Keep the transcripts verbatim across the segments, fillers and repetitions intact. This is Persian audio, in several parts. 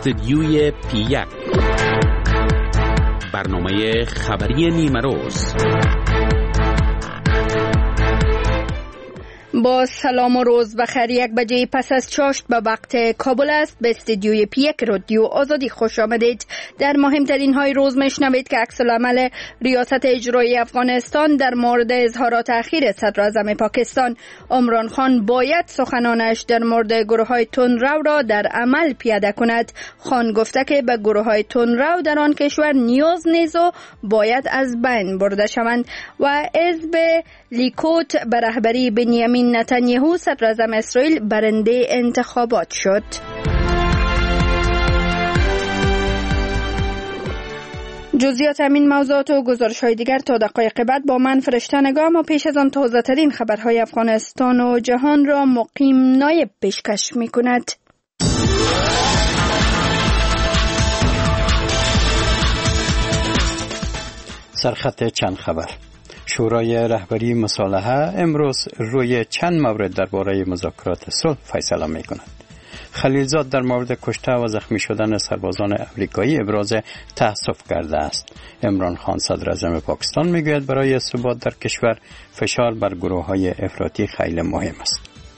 استدیوی پی یک، برنامه خبری نیمه روز. با سلام و روز بخیر. یک بجه پس از چاشت به وقت کابل است. به استدیوی پی یک رادیو آزادی خوش آمدید. در مهمترین های روز میشنوید که عکس العمل ریاست اجرایی افغانستان در مورد اظهارات اخیر صدر اعظم پاکستان عمران خان باید سخنانش در مورد گروه های تندرو را در عمل پیاده کند. خان گفته که به گروه های تندرو در آن کشور نیاز نیست و باید از بین برده شوند. و حزب لیکود به رهبری بنیامین نتانیاهو صدر اعظم اسرائیل برنده انتخابات شد. جزئیات همین موضوعات و گزارش‌های دیگر تا دقایق بعد با من فرشته نگاه. ما پیش از آن تازه‌ترین خبرهای افغانستان و جهان را مقیم نایب پیشکش می‌کند. سرخط چند خبر. شورای رهبری مصالحه امروز روی چند مورد درباره مذاکرات صلح فیصله می‌کند. خلیلزاد در مورد کشته و زخمی شدن سربازان امریکایی ابراز تأسف کرده است. عمران خان صدر اعظم پاکستان میگوید برای ثبات در کشور فشار بر گروه‌های افراطی خیلی مهم است.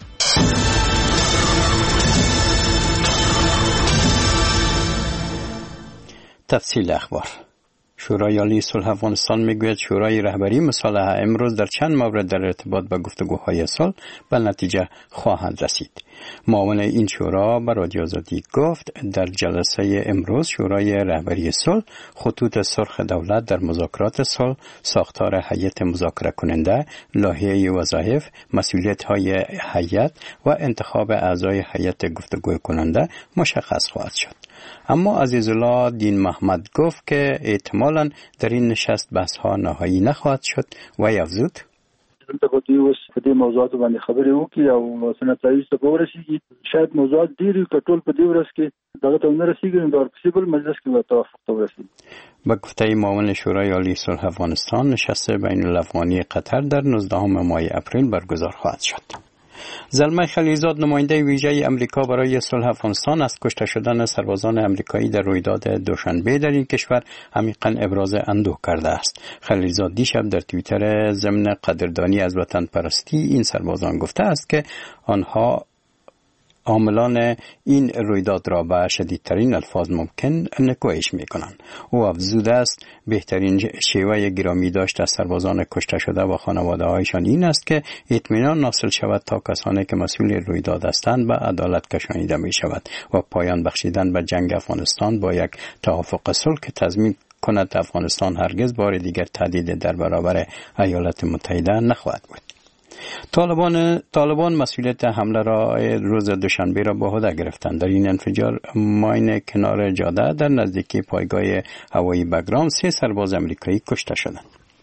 تفصیل اخبار. شورای عالی صلح افغانستان میگوید شورای رهبری مصالحه امروز در چند مورد در ارتباط با گفتگوهای صلح به نتیجه خواهند رسید. معاون این شورا به رادیو آزادی گفت در جلسه امروز شورای رهبری صلح خطوط سرخ دولت در مذاکرات صلح، ساختار هیئت مذاکره کننده، لایحه وظایف، مسئولیت‌های هیئت و انتخاب اعضای هیئت گفتگو کننده مشخص خواهد شد. اما عزیزالله دین محمد گفت که احتمالاً در این نشست بحث‌ها نهایی نخواهد شد و افزود دلته په دې اوس په دې موضوعاتو باندې خبرې وکړي او سنتایي ته ورسیږي. شاید موضوعات ډېر کټول په دې ورځ کې دغه ته نه رسیږي نو د پسیبل مجلس کې به توافق ته ورسیږي. با گفته معاون شورای عالی صلح افغانستان نشست بین الافغانی قطر در نوزدهم ماه اپریل برگزار خواهد شد. زلمه خلیلزاد نماینده ویژه امریکا برای صلح افغانستان از کشته شدن سربازان امریکایی در رویداد دوشنبه در این کشور عمیقاً ابراز اندوه کرده است. خلیلزاد دیشب در توییتر ضمن قدردانی از وطن پرستی این سربازان گفته است که آنها عاملان این رویداد را به شدیدترین الفاظ ممکن نکوهش میکنند. او افزوده است بهترین شیوه گرامی داشت از سربازان کشته شده و خانواده هایشان این است که اطمینان حاصل شود تا کسانی که مسئول رویداد هستند به عدالت کشانیده می شود و پایان بخشیدن به جنگ افغانستان با یک توافق صلح که تضمین کند افغانستان هرگز بار دیگر تهدید در برابر ایالات متحده نخواهد بود. طالبان طالبان مسئولیت حمله را روز دوشنبه را به عهده گرفتند. در این انفجار ماین کنار جاده در نزدیکی پایگاه هوایی بگرام سه سرباز امریکایی کشته شدند.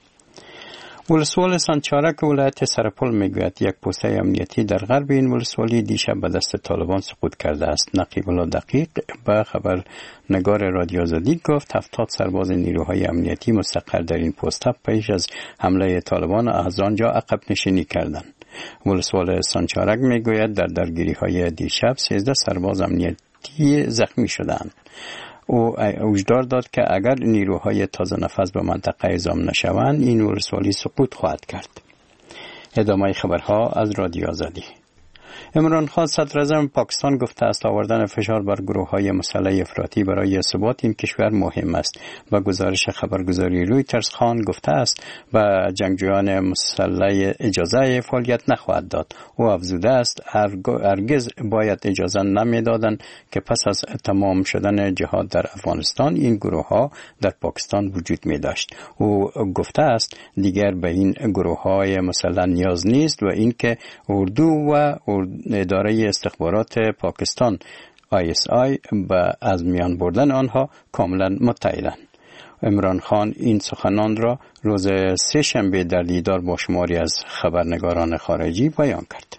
ولسوالی سانچارک ولایت سرپل میگوید یک پوسته امنیتی در غرب این ولسوالی دیشب به دست طالبان سقوط کرده است. نقیب الله دقیق به خبرنگار رادیو آزادی گفت هفتاد سرباز نیروهای امنیتی مستقر در این پوسته پیش از حمله طالبان از آنجا عقب نشینی کردند. ولسوال سانچارک میگوید در درگیری های دیشب سیزده سرباز امنیتی زخمی شدند. او هشدار داد که اگر نیروهای تازه نفس به منطقه اعزام نشوند این ولسوالی سقوط خواهد کرد. ادامه خبرها از رادیو آزادی. عمران خان صدر اعظم پاکستان گفته است آوردن فشار بر گروه‌های مسلح افراطی برای ثبات این کشور مهم است. با گزارش خبرگزاری رویترز خان گفته است و جنگجویان مسلح اجازه فعالیت نخواهد داد. او افزوده است هرگز باید اجازه نمیدادند که پس از تمام شدن جهاد در افغانستان این گروه‌ها در پاکستان وجود می داشت. او گفته است دیگر به این گروه‌های مسلح نیاز نیست و اینکه اردو و اداره استخبارات پاکستان آی اس آی به از میان بردن آنها کاملا متحدند. عمران خان این سخنان را روز سه شنبه در دیدار با شماری از خبرنگاران خارجی بیان کرد.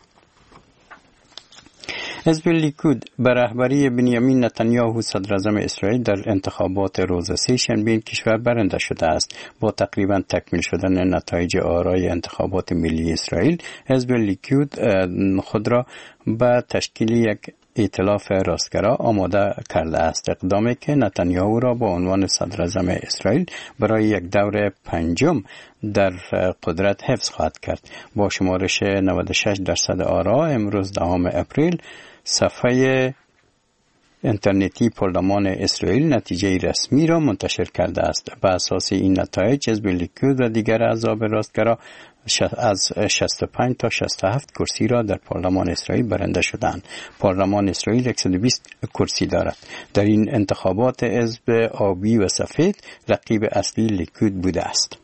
حزب لیکود به رهبری بنیامین نتانیاهو صدر اعظم اسرائیل در انتخابات روز سه شنبه این کشور برنده شده است. با تقریبا تکمیل شدن نتایج آرای انتخابات ملی اسرائیل، حزب لیکود خود را به تشکیل یک ائتلاف راستگرا آماده کرده است، اقدامی که نتانیاهو را با عنوان صدراعظم اسرائیل برای یک دور پنجم در قدرت حفظ خواهد کرد. با شمارش نود و شش درصد آرا امروز دهم اپریل صفحه اینترنتی پارلمان اسرائیل نتیجه رسمی را منتشر کرده است. بر اساس این نتایج حزب لیکود و دیگر احزاب راستگرا از شصت و پنج تا شصت و هفت کرسی را در پارلمان اسرائیل برنده شدند. پارلمان اسرائیل صد و بیست کرسی دارد. در این انتخابات حزب آبی و سفید رقیب اصلی لیکود بوده است.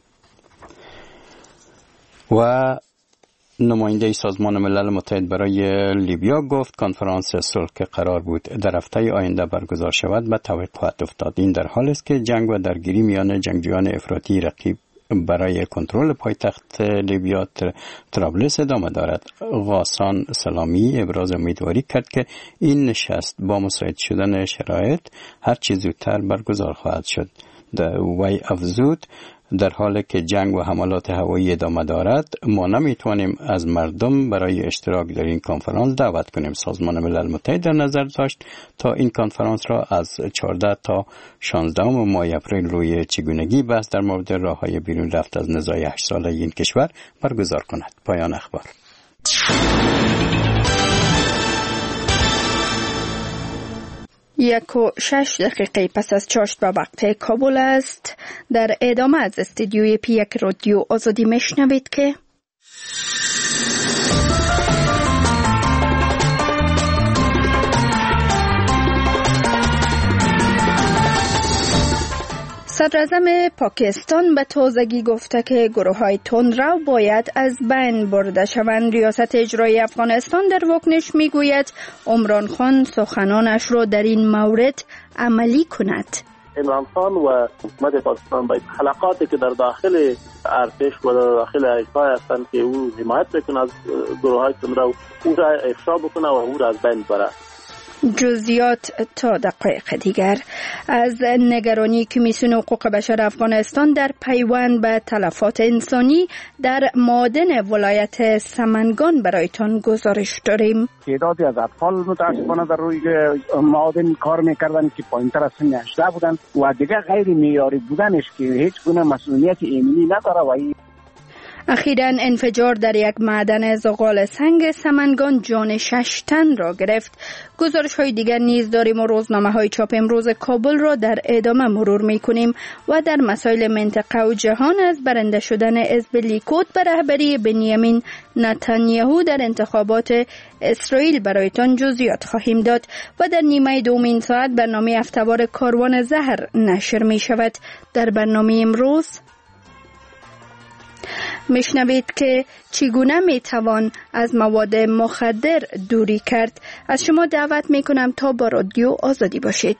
و نماینده سازمان ملل متحد برای لیبیا گفت کنفرانس صلح که قرار بود در هفته آینده برگزار شود به توقف افتاد. این در حالی است که جنگ و درگیری میان جنگجویان افراطی رقیب برای کنترل پایتخت لیبیا طرابلس ادامه دارد. غاسان سلامی ابراز امیدواری کرد که این نشست با مساعد شدن شرایط هر چه زودتر برگزار خواهد شد. وی افزود در حالی که جنگ و حملات هوایی ادامه دارد ما نمیتوانیم از مردم برای اشتراک در این کنفرانس دعوت کنیم. سازمان ملل متحد در نظر داشت تا این کنفرانس را از چهارده تا شانزده ماه اپریل روی چگونگی بحث در مورد راههای بیرون رفت از نزاع هشت ساله این کشور برگزار کند. پایان اخبار. یک و شش دقیقه پس از چاشت به وقت کابل است. در ادامه از استودیوی پی یک رادیو آزادی میشنوید که صدراعظم پاکستان به تازگی گفته که گروه‌های تندرو باید از بین برده شوند. ریاست اجرایی افغانستان در واکنش میگوید عمران خان سخنانش را در این مورد عملی کند. عمران خان و حکومت پاکستان باید حلقاتی که در داخل ارتش و در داخل ایستای هستند که او حمایت میکنه از گروه‌های تندرو او را افشا بکنه و او را از بین ببره. جزئیات تا دقایق دیگر. از نگرانی کمیسیون حقوق بشر افغانستان در پیوند به تلفات انسانی در معادن ولایت سمنگان برایتان گزارش داریم. تعدادی از اطفال متاسفانه در روی معادن کار میکردن که پایینتر از سن هجده بودن و دیگه غیر معیاری بودنش که هیچ گونه مسئولیت ایمنی نداره. و اخیراً انفجار در یک معدن زغال سنگ سمنگان جان شش تن را گرفت. گزارش های دیگر نیز داریم و روزنامه های چاپ امروز کابل را در ادامه مرور می کنیم و در مسائل منطقه و جهان از برنده شدن حزب لیکود به رهبری بنیامین نتانیاهو در انتخابات اسرائیل برایتان جزئیات خواهیم داد و در نیمه دوم این ساعت برنامه هفته‌وار کاروان زهر نشر می شود. در برنامه امروز میشنوید که چگونه میتوان از مواد مخدر دوری کرد. از شما دعوت میکنم تا با رادیو آزادی باشید.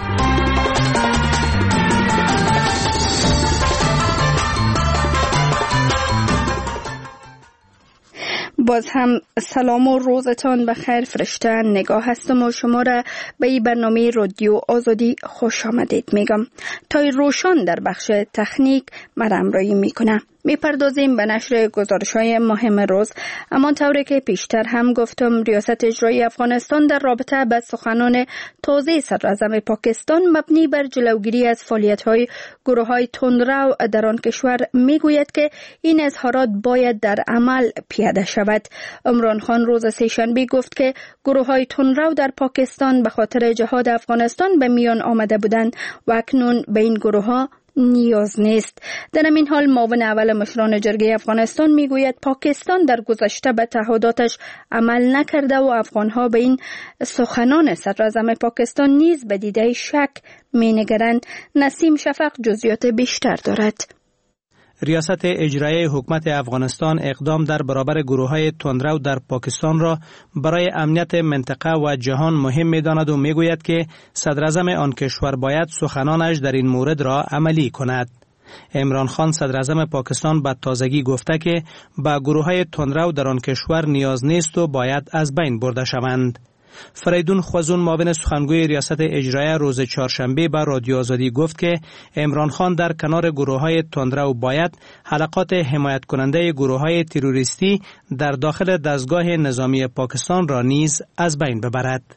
باز هم سلام و روزتان بخیر. فرشته نگاه هستم و شما را به این برنامه رادیو آزادی خوش آمدید میگم. تای روشن در بخش تکنیک من همراهی میکنه. میپردازیم به نشر گزارش‌های مهم روز. اما طوری که پیشتر هم گفتم ریاست اجرایی افغانستان در رابطه با سخنان تازه صدراعظم پاکستان مبنی بر جلوگیری از فعالیت‌های گروه‌های تندرو در آن کشور میگوید که این اظهارات باید در عمل پیاده شود. عمران خان روز سه‌شنبه گفت که گروه‌های تندرو در پاکستان به خاطر جهاد افغانستان به میان آمده بودند و اکنون به این گروه‌ها نیاز نیست. در این حال معاون اول مشران جرگه افغانستان میگوید پاکستان در گذشته به تعهداتش عمل نکرده و افغانها به این سخنان صدراعظم پاکستان نیز به دیده شک مینگرند. نسیم شفق جزئیات بیشتر دارد. ریاست اجرایی حکومت افغانستان اقدام در برابر گروه‌های تندرو در پاکستان را برای امنیت منطقه و جهان مهم می‌داند و می‌گوید که صدراعظم آن کشور باید سخنانش در این مورد را عملی کند. عمران خان صدراعظم پاکستان به تازگی گفته که با گروه‌های تندرو در آن کشور نیاز نیست و باید از بین برده شوند. فریدون خوازون معاون سخنگوی ریاست اجرایی روز چهارشنبه به رادیو آزادی گفت که عمران خان در کنار گروه‌های تندرو باید حلقات حمایت کننده گروه‌های تروریستی در داخل دستگاه نظامی پاکستان را نیز از بین ببرد.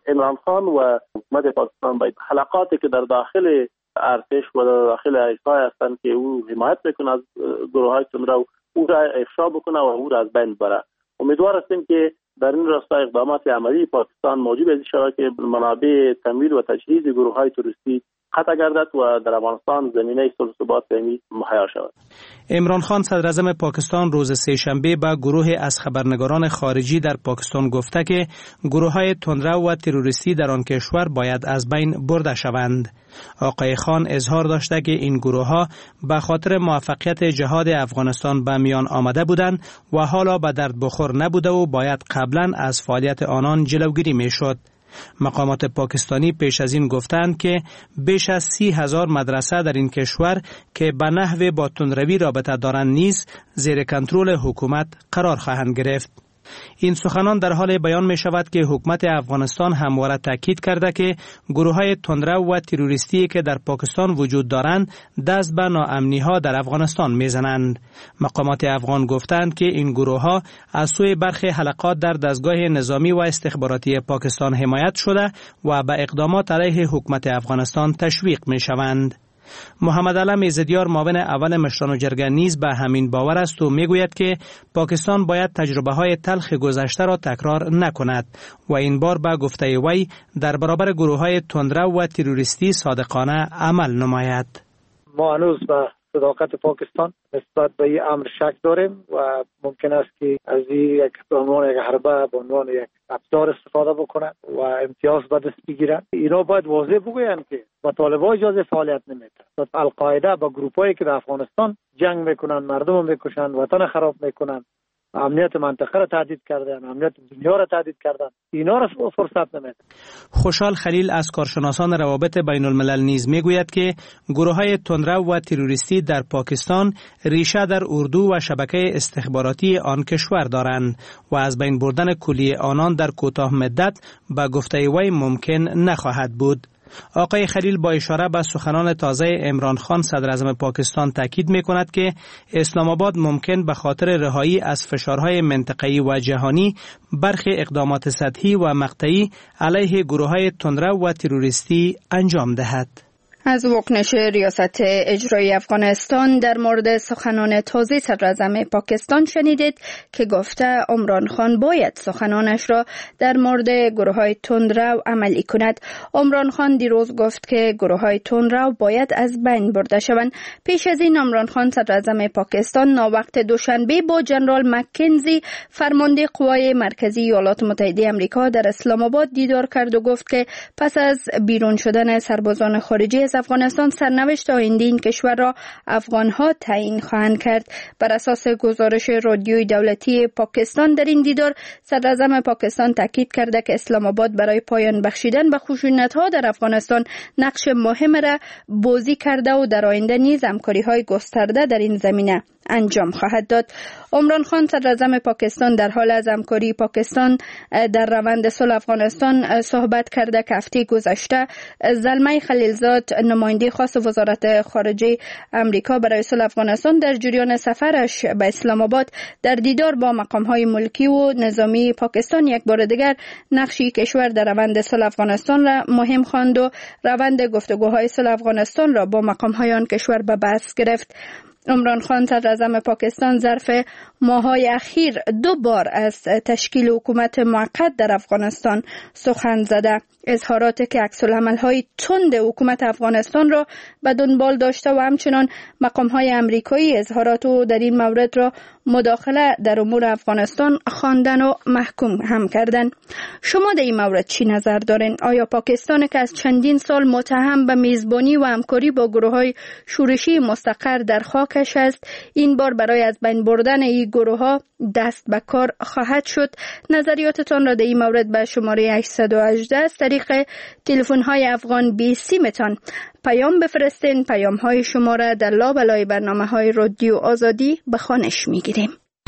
عمران خان و حکومت پاکستان باید حلقاتی که در داخل ارتش و در داخل ایسای هستند که او حمایت میکنه از گروه های تندرو، او را افشا بکنه و او را از بین ببره. امیدوار هستیم که در این راستا اقدامات عملی پاکستان موجب از شود که منابع تمویل و تجهیز گروه های تروریستی قطع گردد و در افغانستان زمینه صلح و ثبات دائمی مهیا شود. عمران خان صدر اعظم پاکستان روز سه‌شنبه به گروه از خبرنگاران خارجی در پاکستان گفته که گروه های تندرو و تروریستی در آن کشور باید از بین برده شوند. آقای خان اظهار داشته که این گروه ها به خاطر موفقیت جهاد افغانستان به میان آمده بودند و حالا به درد بخور نبوده و باید قبلا از فعالیت آنان جلوگیری می شد. مقامات پاکستانی پیش از این گفتند که بیش از سی هزار مدرسه در این کشور که به نحو با تندروی رابطه دارند نیز زیر کنترل حکومت قرار خواهند گرفت. این سخنان در حال بیان می شود که حکومت افغانستان همواره تاکید کرده که گروه های تندرو و تروریستی که در پاکستان وجود دارند دست به ناامنی ها در افغانستان می زنند. مقامات افغان گفتند که این گروه ها از سوی برخی حلقات در دستگاه نظامی و استخباراتی پاکستان حمایت شده و به اقدامات علیه حکومت افغانستان تشویق می شوند. محمد علم ایزدیار معاون اول مشران جرگه نیز به همین باور است و میگوید که پاکستان باید تجربه های تلخ گذشته را تکرار نکند و این بار به گفته وی در برابر گروه های تندرو و تروریستی صادقانه عمل نماید. ما هنوز به صداقت پاکستان نسبت به این امر شک داریم و ممکن است که از این یک به عنوان یک حربه به عنوان یک ابزار استفاده بکنند و امتیاز به دست بگیرند. اینا باید واضح بگویند که با طالبان اجازه فعالیت نمیده. القاعده با گروپایی که در افغانستان جنگ میکنن، مردم رو میکشن، وطن خراب میکنن، امنیت منطقه را تهدید کردن، امنیت دنیا را تهدید کردن، اینا را فرصت نمیده. خوشحال خلیل از کارشناسان روابط بین الملل نیز میگوید که گروه های تندرو و تروریستی در پاکستان ریشه در اردو و شبکه استخباراتی آن کشور دارند و از بین بردن کلی آنان در کوتاه مدت به گفته وی ممکن نخواهد بود. آقای خلیل با اشاره به سخنان تازه عمران خان صدر اعظم پاکستان تاکید می کند که اسلام آباد ممکن به خاطر رهایی از فشارهای منطقه‌ای و جهانی برخی اقدامات سطحی و مقطعی علیه گروه‌های تندرو و تروریستی انجام دهد. از واکنش ریاست اجرایی افغانستان در مورد سخنان تازه صدر اعظم پاکستان شنیدید که گفته عمران خان باید سخنانش را در مورد گروه های تندرو عملی کند. عمران خان دیروز گفت که گروه های تندرو باید از بین برده شوند. پیش از این عمران خان صدر اعظم پاکستان ناوقت دوشنبه با جنرال مکنزی فرمانده قوای مرکزی ایالات متحده آمریکا در اسلام آباد دیدار کرد و گفت که پس از بیرون شدن سربازان خارجی از افغانستان سرنوشت آینده این کشور را افغانها تعیین خواهند کرد. بر اساس گزارش رادیوی دولتی پاکستان در این دیدار صدر اعظم پاکستان تاکید کرده که اسلام آباد برای پایان بخشیدن به خشونت‌ها در افغانستان نقش مهم را بازی کرده و در آینده نیز همکاری‌های گسترده در این زمینه انجام خواهد داد. عمران خان صدر اعظم پاکستان در حال از همکاری پاکستان در روند صلح افغانستان صحبت کرده که هفته گذشته زلمه خلیلزاد نماینده خاص وزارت خارجه آمریکا برای صلح افغانستان در جریان سفرش به اسلام آباد در دیدار با مقام‌های ملکی و نظامی پاکستان یک بار دیگر نقشی کشور در روند صلح افغانستان را مهم خواند و روند گفتگوهای صلح افغانستان را با مقام‌های آن کشور به بحث گرفت. عمران خان صدر اعظم پاکستان ظرف ماه‌های اخیر دو بار از تشکیل حکومت موقت در افغانستان سخن زده. اظهاراتی که عکس‌العمل‌های تند حکومت افغانستان را به دنبال داشته و همچنان مقام‌های آمریکایی اظهارات او در این مورد را مداخله در امور افغانستان خواندن و محکوم هم کردن. شما در این مورد چی نظر دارین؟ آیا پاکستان که از چندین سال متهم به میزبانی و همکاری با گروه‌های شورشی مستقر در خاکش است، این بار برای از بین بردن این گروه‌ها دست به کار خواهد شد؟ نظریاتتان را در این مورد به شماره هشتصد و هجده از طریق تلفن‌های افغان بی سیمتان پیام بفرستین. پیام‌های شما را در لابلای برنامه‌های رادیو آزادی به خوانش می‌گیریم.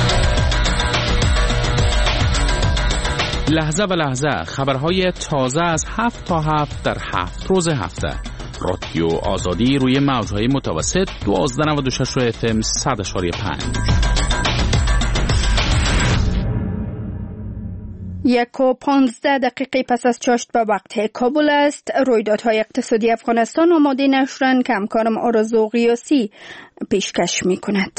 لحظه به لحظه خبرهای تازه از هفت تا هفت در هفت روز هفته. رادیو آزادی روی موج‌های متوسط دوازده نود و شش اف ام صد و پنج. یک و پانزده دقیقه پس از چاشت به وقت کابل است. رویدادهای اقتصادی افغانستان آماده نشرند که همکارم آرزو قیاسی پیشکش می کند.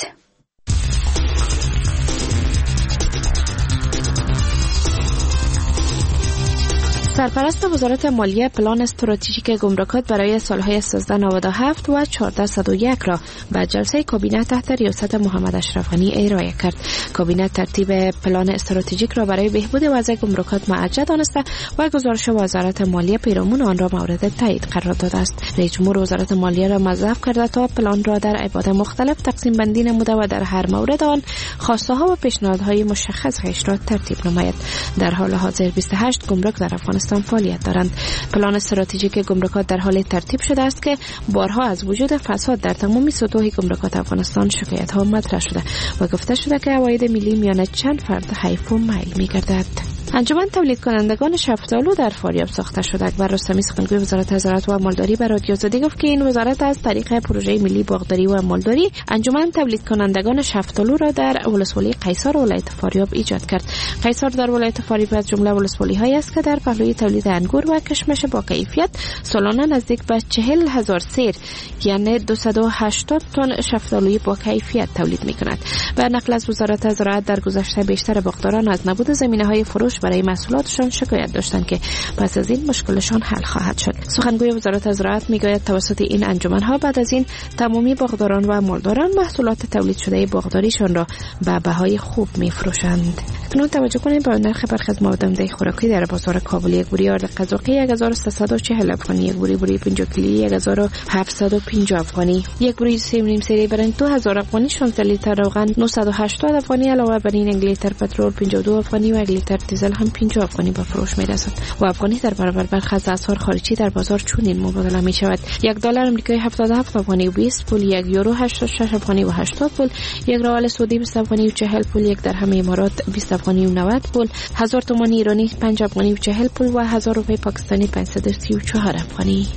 سرپرست وزارت مالیه پلان استراتژیک گمرکات برای سالهای سیزده نود و هفت و چهارده صد و یک را به جلسه کابینه تحت ریاست محمد اشرف غنی ارائه کرد. کابینه ترتیب پلان استراتژیک را برای بهبود وضع گمرکات موجه دانسته و گزارش وزارت مالیه پیرامون آن را مورد تایید قرار داده است. رئیس جمهور وزارت مالیه را موظف کرده تا پلان را در ابعاد مختلف تقسیم بندی نموده و در هر مورد آن خواسته ها و پیشنهادهای مشخص خیش را ترتیب نماید. در حال حاضر بیست و هشت گمرک در افغانستان فعالیت دارند. پلان استراتژیک گمرکات در حال ترتیب شده است که بارها از وجود فساد در تمامی سطوح گمرکات افغانستان شکایت ها مطرح شده و گفته شده که عواید ملی میان چند فرد حیف و میل می‌گردد. انجمن تولید کنندگان شفتالو در فاریاب ساخته شده. اکبر رستمی سخنگوی وزارت زراعت و مالداری به رادیو زاده گفت که این وزارت از طریق پروژه ملی باغداری و مالداری انجمن تولید کنندگان شفتالو را در ولسوالی قیصار ولایت فاریاب ایجاد کرد. قیصار در ولایت فاریاب از جمله ولسوالی‌هایی است که در پهلوی تولید انگور و کشمش با کیفیت سالانه نزدیک به چهل هزار سیر یعنی دویست و هشتاد تن شفتالوی با کیفیت تولید می‌کند. به نقل از وزارت زراعت در گذشته بیشتر باغداران از نبود زمینه‌های فروش برای محصولاتشان شکایت داشتند که پس از این مشکلشان حل خواهد شد. سخنگوی وزارت زراعت میگوید توسط این انجمن‌ها بعد از این تمامی باغداران و مالداران محصولات تولید شده باغداریشان را به بهای خوب می‌فروشند. اکنون توجه کنید به نرخ برخی از مواد عمده خوراکی در بازار کابل. یک بوری آرد قزاقی یک هزار و سیصد و چهل افغانی، یک بوری بوری پنجاه کیلویی یک هزار و هفتصد و پنجاه افغانی، یک بوری سه و نیم سری برنج دو هزار افغانی، شانزده لیتر روغن نهصد و هشتاد افغانی، علاوه بر این یک لیتر پترول پنجاه و دو افغانی و یک لیتر دیزل هم پنجاه افغانی به فروش می‌رسد و افغانی در برابر برخی از اسعار خارجی در بازار چنین مبادله می‌شود. یک دلار آمریکایی هفتاد و هفت افغانی و بیست پول، یک یورو هشتاد و شش افغانی و هشتاد پول، یک ریال سعودی بیست افغانی و چهل پول، یک درهم امارات بیست افغانی و نود پول، هزار تومان ایرانی پنج افغانی و چهل پول و هزار روپیه پاکستانی پانصد و سی و چهار افغانی.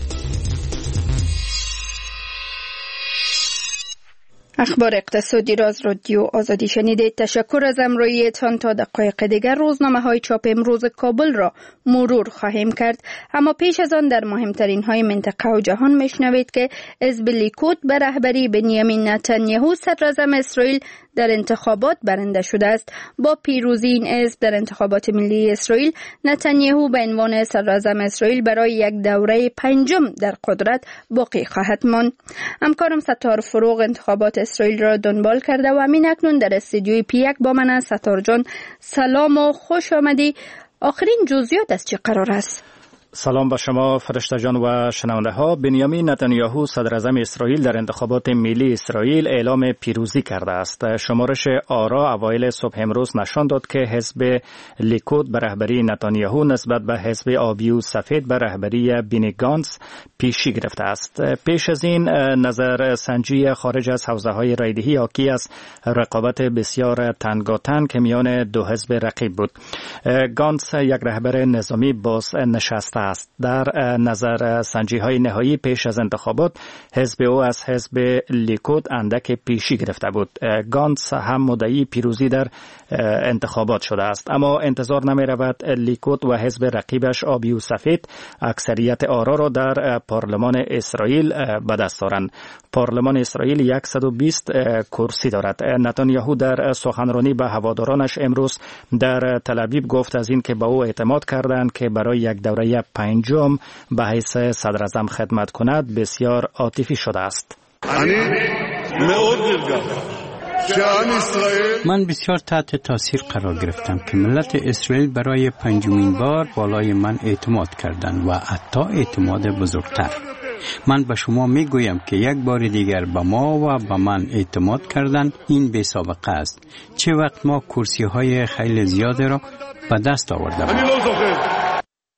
اخبار اقتصادی را از رادیو آزادی شنیدید. تشکر از همراهیتان. تا دقایق دیگر روزنامه های چاپ امروز کابل را مرور خواهیم کرد، اما پیش از آن در مهمترین های منطقه و جهان میشنوید که حزب لیکود به رهبری بنیامین نتانیاهو صدراعظم اسرائیل در انتخابات برنده شده است. با پیروزی این حزب در انتخابات ملی اسرائیل، نتانیاهو به عنوان صدراعظم اسرائیل برای یک دوره پنجم در قدرت باقی خواهد ماند. همکارم ستار فروغ انتخابات اسرائیل را دنبال کرده و همین اکنون در استودیوی پی یک با من است. ستار جان سلام و خوش آمدی. آخرین جزئیات از چه قرار است؟ سلام به شما فرشته جان و شنونده ها. بنیامین نتانیاهو صدراعظم اسرائیل در انتخابات ملی اسرائیل اعلام پیروزی کرده است. شمارش آرا اوایل صبح امروز نشان داد که حزب لیکود به رهبری نتانیاهو نسبت به حزب آبی و سفید به رهبری بینی گانتز پیشی گرفته است. پیش از این نظر سنجی خارج از حوزه های رایدهی حاکی از رقابت بسیار تنگاتنگ که میان دو حزب رقیب بود. گانتز یک رهبر نظامی باز نشسته است. در نظر سنجی های نهایی پیش از انتخابات حزب او از حزب لیکود اندک پیشی گرفته بود. گانتز هم مدعی پیروزی در انتخابات شده است، اما انتظار نمی رود لیکود و حزب رقیبش آبی و سفید اکثریت آرا را در پارلمان اسرائیل به دست دارند. پارلمان اسرائیل صد و بیست کرسی دارد. نتانیاهو در سخنرانی به هوادارانش امروز در تل‌آویو گفت از این که به او اعتماد کردند که برای یک دوره پنجم به حیث صدراعظم خدمت کند بسیار عاطفی شده است. من بسیار تحت تاثیر قرار گرفتم که ملت اسرائیل برای پنجمین بار بالای من اعتماد کردند و حتی اعتماد بزرگتر. من به شما می گویم که یک بار دیگر به ما و به من اعتماد کردن این بی سابقه است. چه وقت ما کرسی های خیلی زیاده را به دست آورده بود.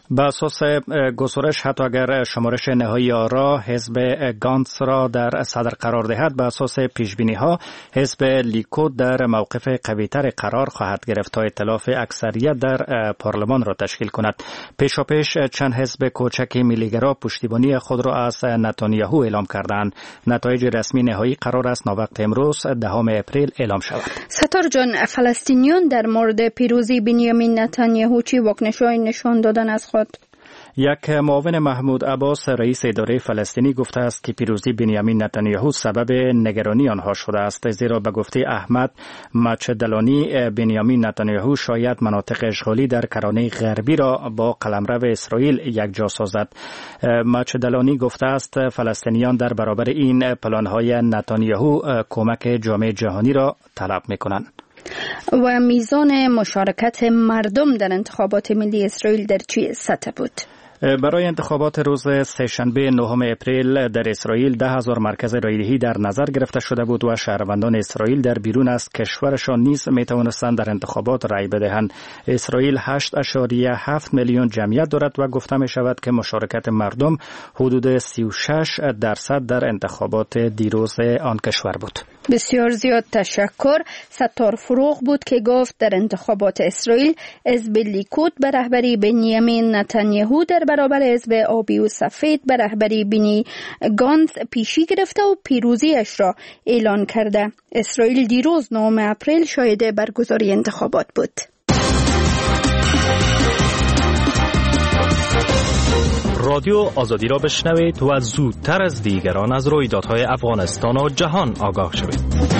به اساس گزارش حتی اگر شمارش نهایی آرا حزب گانتس را در صدر قرار دهد، به اساس پیشبینی ها حزب لیکود در موقف قویتر قرار خواهد گرفت تا ائتلاف اکثریت در پارلمان را تشکیل کند. پیشاپیش چند حزب کوچک ملیگرا پشتیبانی خود را از نتانیاهو اعلام کردند. نتایج رسمی نهایی قرار است ناوقت امروز دهم اپریل اعلام شود. ستار جان، فلسطینیان در مورد پیروزی بنیامین نتانیاهو چی واکنش‌های نشان دادن از خود؟ یک معاون محمود عباس رئیس اداره فلسطینی گفته است که پیروزی بنیامین نتانیاهو سبب نگرانی آنها شده است، زیرا به گفته احمد مچدلانی بنیامین نتانیاهو شاید مناطق اشغالی در کرانه غربی را با قلمرو اسرائیل یکجا سازد. مچدلانی گفته است فلسطینیان در برابر این پلان‌های نتانیاهو کمک جامعه جهانی را طلب می‌کنند. و میزان مشارکت مردم در انتخابات ملی اسرائیل در چه سطح بود؟ برای انتخابات روز سه‌شنبه نهم اپریل در اسرائیل ده هزار مرکز رایدهی در نظر گرفته شده بود و شهروندان اسرائیل در بیرون از کشورشان نیز می توانستند در انتخابات رای بدهند. اسرائیل هشت ممیز هفت میلیون جمعیت دارد و گفته می شود که مشارکت مردم حدود سی و شش درصد در انتخابات دیروز آن کشور بود. بسیار زیاد تشکر. ستار فروغ بود که گفت در انتخابات اسرائیل حزب لیکود به رهبری بنیامین نتانیاهو در برابر حزب آبی و سفید به رهبری بنی گانتس پیشی گرفته و پیروزیش را اعلان کرده. اسرائیل دیروز نهم اپریل شاهد برگزاری انتخابات بود. رادیو آزادی را بشنوید و زودتر از دیگران از رویدادهای افغانستان و جهان آگاه شوید.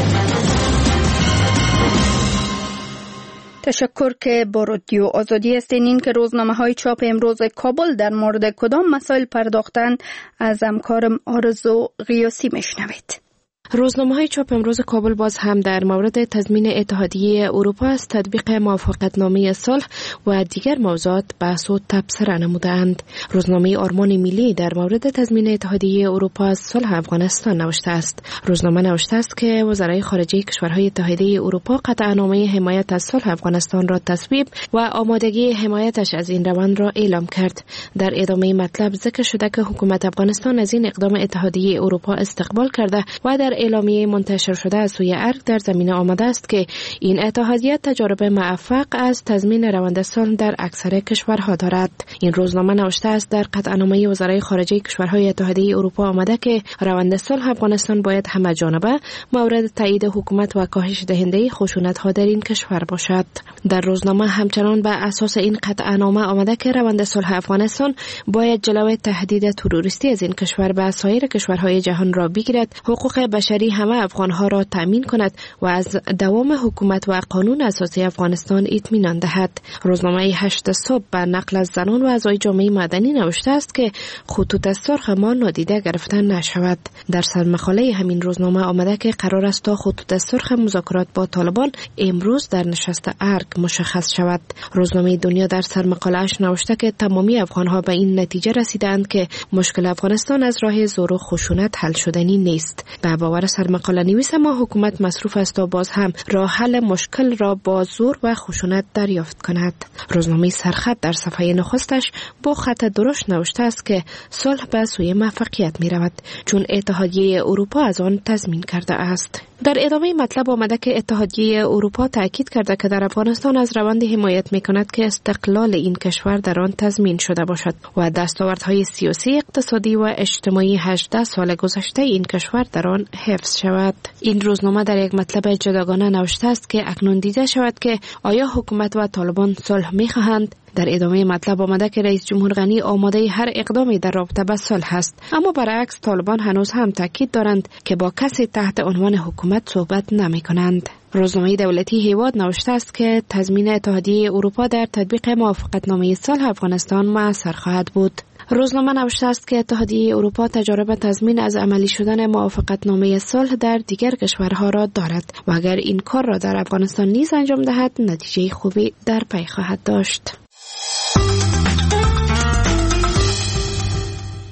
تشکر که با رادیو آزادی هستین. این که روزنامه های چاپ امروز کابل در مورد کدام مسائل پرداختن از همکارم آرزو غیاسی میشنوید. روزنامه های چاپ امروز کابل باز هم در مورد تضمین اتحادیه اروپا از تطبیق موافقتنامه صلح و دیگر موضوعات بحث و تبصره نمودند. روزنامه آرمان ملی در مورد تضمین اتحادیه اروپا از صلح افغانستان نوشته است. روزنامه نوشته است که وزرای خارجه کشورهای اتحادیه اروپا قطعنامه حمایت از صلح افغانستان را تصویب و آمادگی حمایتش از این روند را اعلام کرد. در ادامه مطلب ذکر شده که حکومت افغانستان از این اقدام اتحادیه اروپا استقبال کرده و در اعلامیه منتشر شده از سوی ارگ در زمینه آمده است که این اتحادیه تجارب موفق از تضمین روند صلح در اکثر کشورها دارد. این روزنامه نوشته است در قطعنامه وزرای خارجه کشورهای اتحادیه اروپا آمده که روند صلح افغانستان باید همه جانبه مورد تایید حکومت و کاهش دهنده خشونت‌ها در این کشور باشد. در روزنامه همچنان به اساس این قطعنامه آمده که روند صلح افغانستان باید جلوی تهدید تروریستی از این کشور به سایر کشورهای جهان را بگیرد، حقوق بشری همه افغانها را تامین کند و از دوام حکومت و قانون اساسی افغانستان اطمینان دهد. روزنامه هشت صبح به نقل از زنان و اعضای جامعه مدنی نوشته است که خطوط سرخ ما نادیده گرفته نشود. در سرمقاله همین روزنامه آمده که قرار است تا خطوط سرخ مذاکرات با طالبان امروز در نشست ارگ مشخص شود. روزنامه دنیا در سرمقاله‌اش نوشته که تمامی افغانها به این نتیجه رسیدند که مشکل افغانستان از راه زور و خشونت حل شدنی نیست. به باور سرمقاله نویس ما حکومت مصروف است تا باز هم راه حل مشکل را با زور و خشونت دریافت کند. روزنامه سرخط در صفحه نخستش با خط درشت نوشته است که صلح به سوی موفقیت می رود چون اتحادیه اروپا از آن تضمین کرده است. در ادامه مطلب آمده که اتحادیه اروپا تاکید کرده که در افغانستان از روند حمایت می کند که استقلال این کشور در آن تضمین شده باشد و دستاوردهای سیاسی، اقتصادی و اجتماعی هجده سال گذشته این کشور در آن حفظ شود. این روزنامه در یک مطلب جداگانه نوشته است که اکنون دیده شود که آیا حکومت و طالبان صلح می خواهند. در ادامه مطلب آمده که رئیس جمهور غنی آماده هر اقدامی در رابطه با صلح است، اما برعکس طالبان هنوز هم تاکید دارند که با کسی تحت عنوان حکومت صحبت نمی کنند. روزنامه دولتی هیواد نوشته است که تضمین اتحادیه اروپا در تطبیق موافقتنامه صلح افغانستان مؤثر خواهد بود. روزنامه نوشته است که اتحادیه اروپا تجربه تضمین از عملی شدن موافقتنامه صلح در دیگر کشورها را دارد و اگر این کار را در افغانستان نیز انجام دهد نتیجه خوبی در پی خواهد داشت.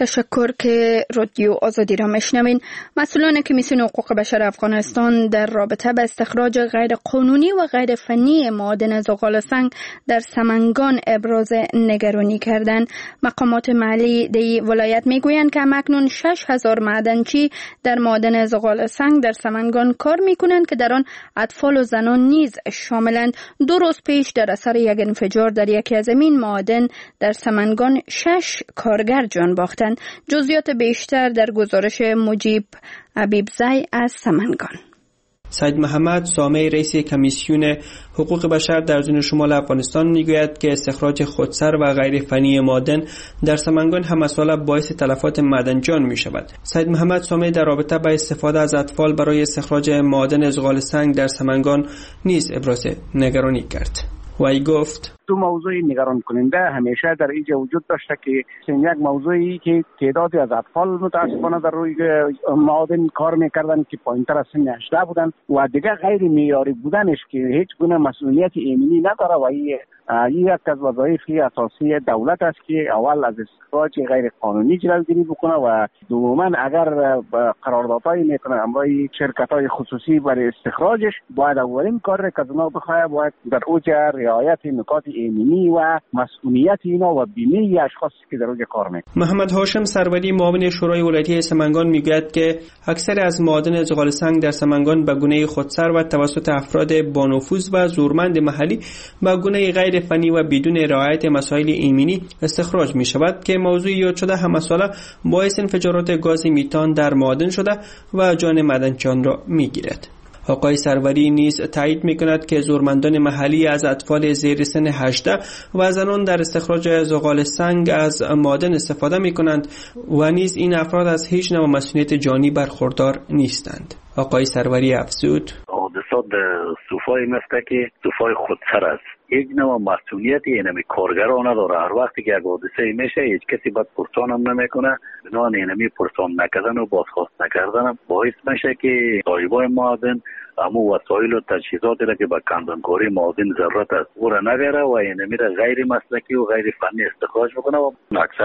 تشکر که رادیو آزادی را میشنوین. مسئولان کمیسیون حقوق بشر افغانستان در رابطه با استخراج غیر قانونی و غیر فنی معادن زغال سنگ در سمنگان ابراز نگرانی کردند. مقامات محلی دی ولایت میگویند که همکنون شش هزار معدنچی در معادن زغال سنگ در سمنگان کار میکنند که در آن اطفال و زنان نیز شاملند. دو روز پیش در اثر یک انفجار در یکی از این معادن در سمنگان شش کارگر جان باختند. جزئیات بیشتر در گزارش مجیب حبیبزی از سمنگان. سید محمد سامعی رئیس کمیسیون حقوق بشر در زون شمال افغانستان میگوید که استخراج خودسر و غیر فنی معادن در سمنگان همساله باعث تلفات معدنجان می شود. سید محمد سامعی در رابطه با استفاده از اطفال برای استخراج معادن زغال سنگ در سمنگان نیز ابراز نگرانی کرد. و ای گفت دو موضوع نگران کننده همیشه در اینجا وجود داشته که یک موضوعی که تعدادی از اطفال متاسفانه در روی معادن کار میکردن که پایینتر از سن هجده بودن و دیگه غیر معیاری بودنش که هیچ گونه مسئولیت ایمنی نداره و این یک از وظایف اساسی دولت است که اول از استخراج غیر قانونی جلوگیری بکنه و دوما اگر قراردادهایی میکنه امروی شرکت‌های خصوصی برای استخراجش باید اولین کار که از اونا بخواه باید در اوج رعایت نکات ایمنی و مسئولیت اینا و بیمه اشخاصی که در اوج کار میکنه. محمد هاشم سروری معاون شورای ولایتی سمنگان میگوید که اکثر از معادن زغال سنگ در سمنگان به گونه خودسر و توسط افراد با نفوذ و زورمند محلی به گونه غیر فنی و بدون رعایت مسائل ایمنی استخراج می شود که موضوع یاد شده همساله باعث انفجارات گاز میتان در معادن شده و جان معدنچیان را می گیرد. آقای سروری نیز تایید می کند که زورمندان محلی از اطفال زیر سن هجده و زنان در استخراج زغال سنگ از معادن استفاده می کنند و نیز این افراد از هیچ نوع مسئولیت جانی برخوردار نیستند. آقای سروری افزود حادثات صوفای مثل که صوفای خودسر است. یک نوع مسئولیت اینمی کارگران نداره. هر وقتی که یک حادثه میشه هیچ کسی باید پرسان هم نمیکنه. بنابراین اینمی پرسان نکردن و بازخواست نکردن باعث میشه که صاحبای معادن امو وسایل و تجهیزاتی را که به کندنکاری معادن ضرورت است او را نگیره و اینمی را غیر مسلکی و غیر فنی استخراج میکنه و اکثر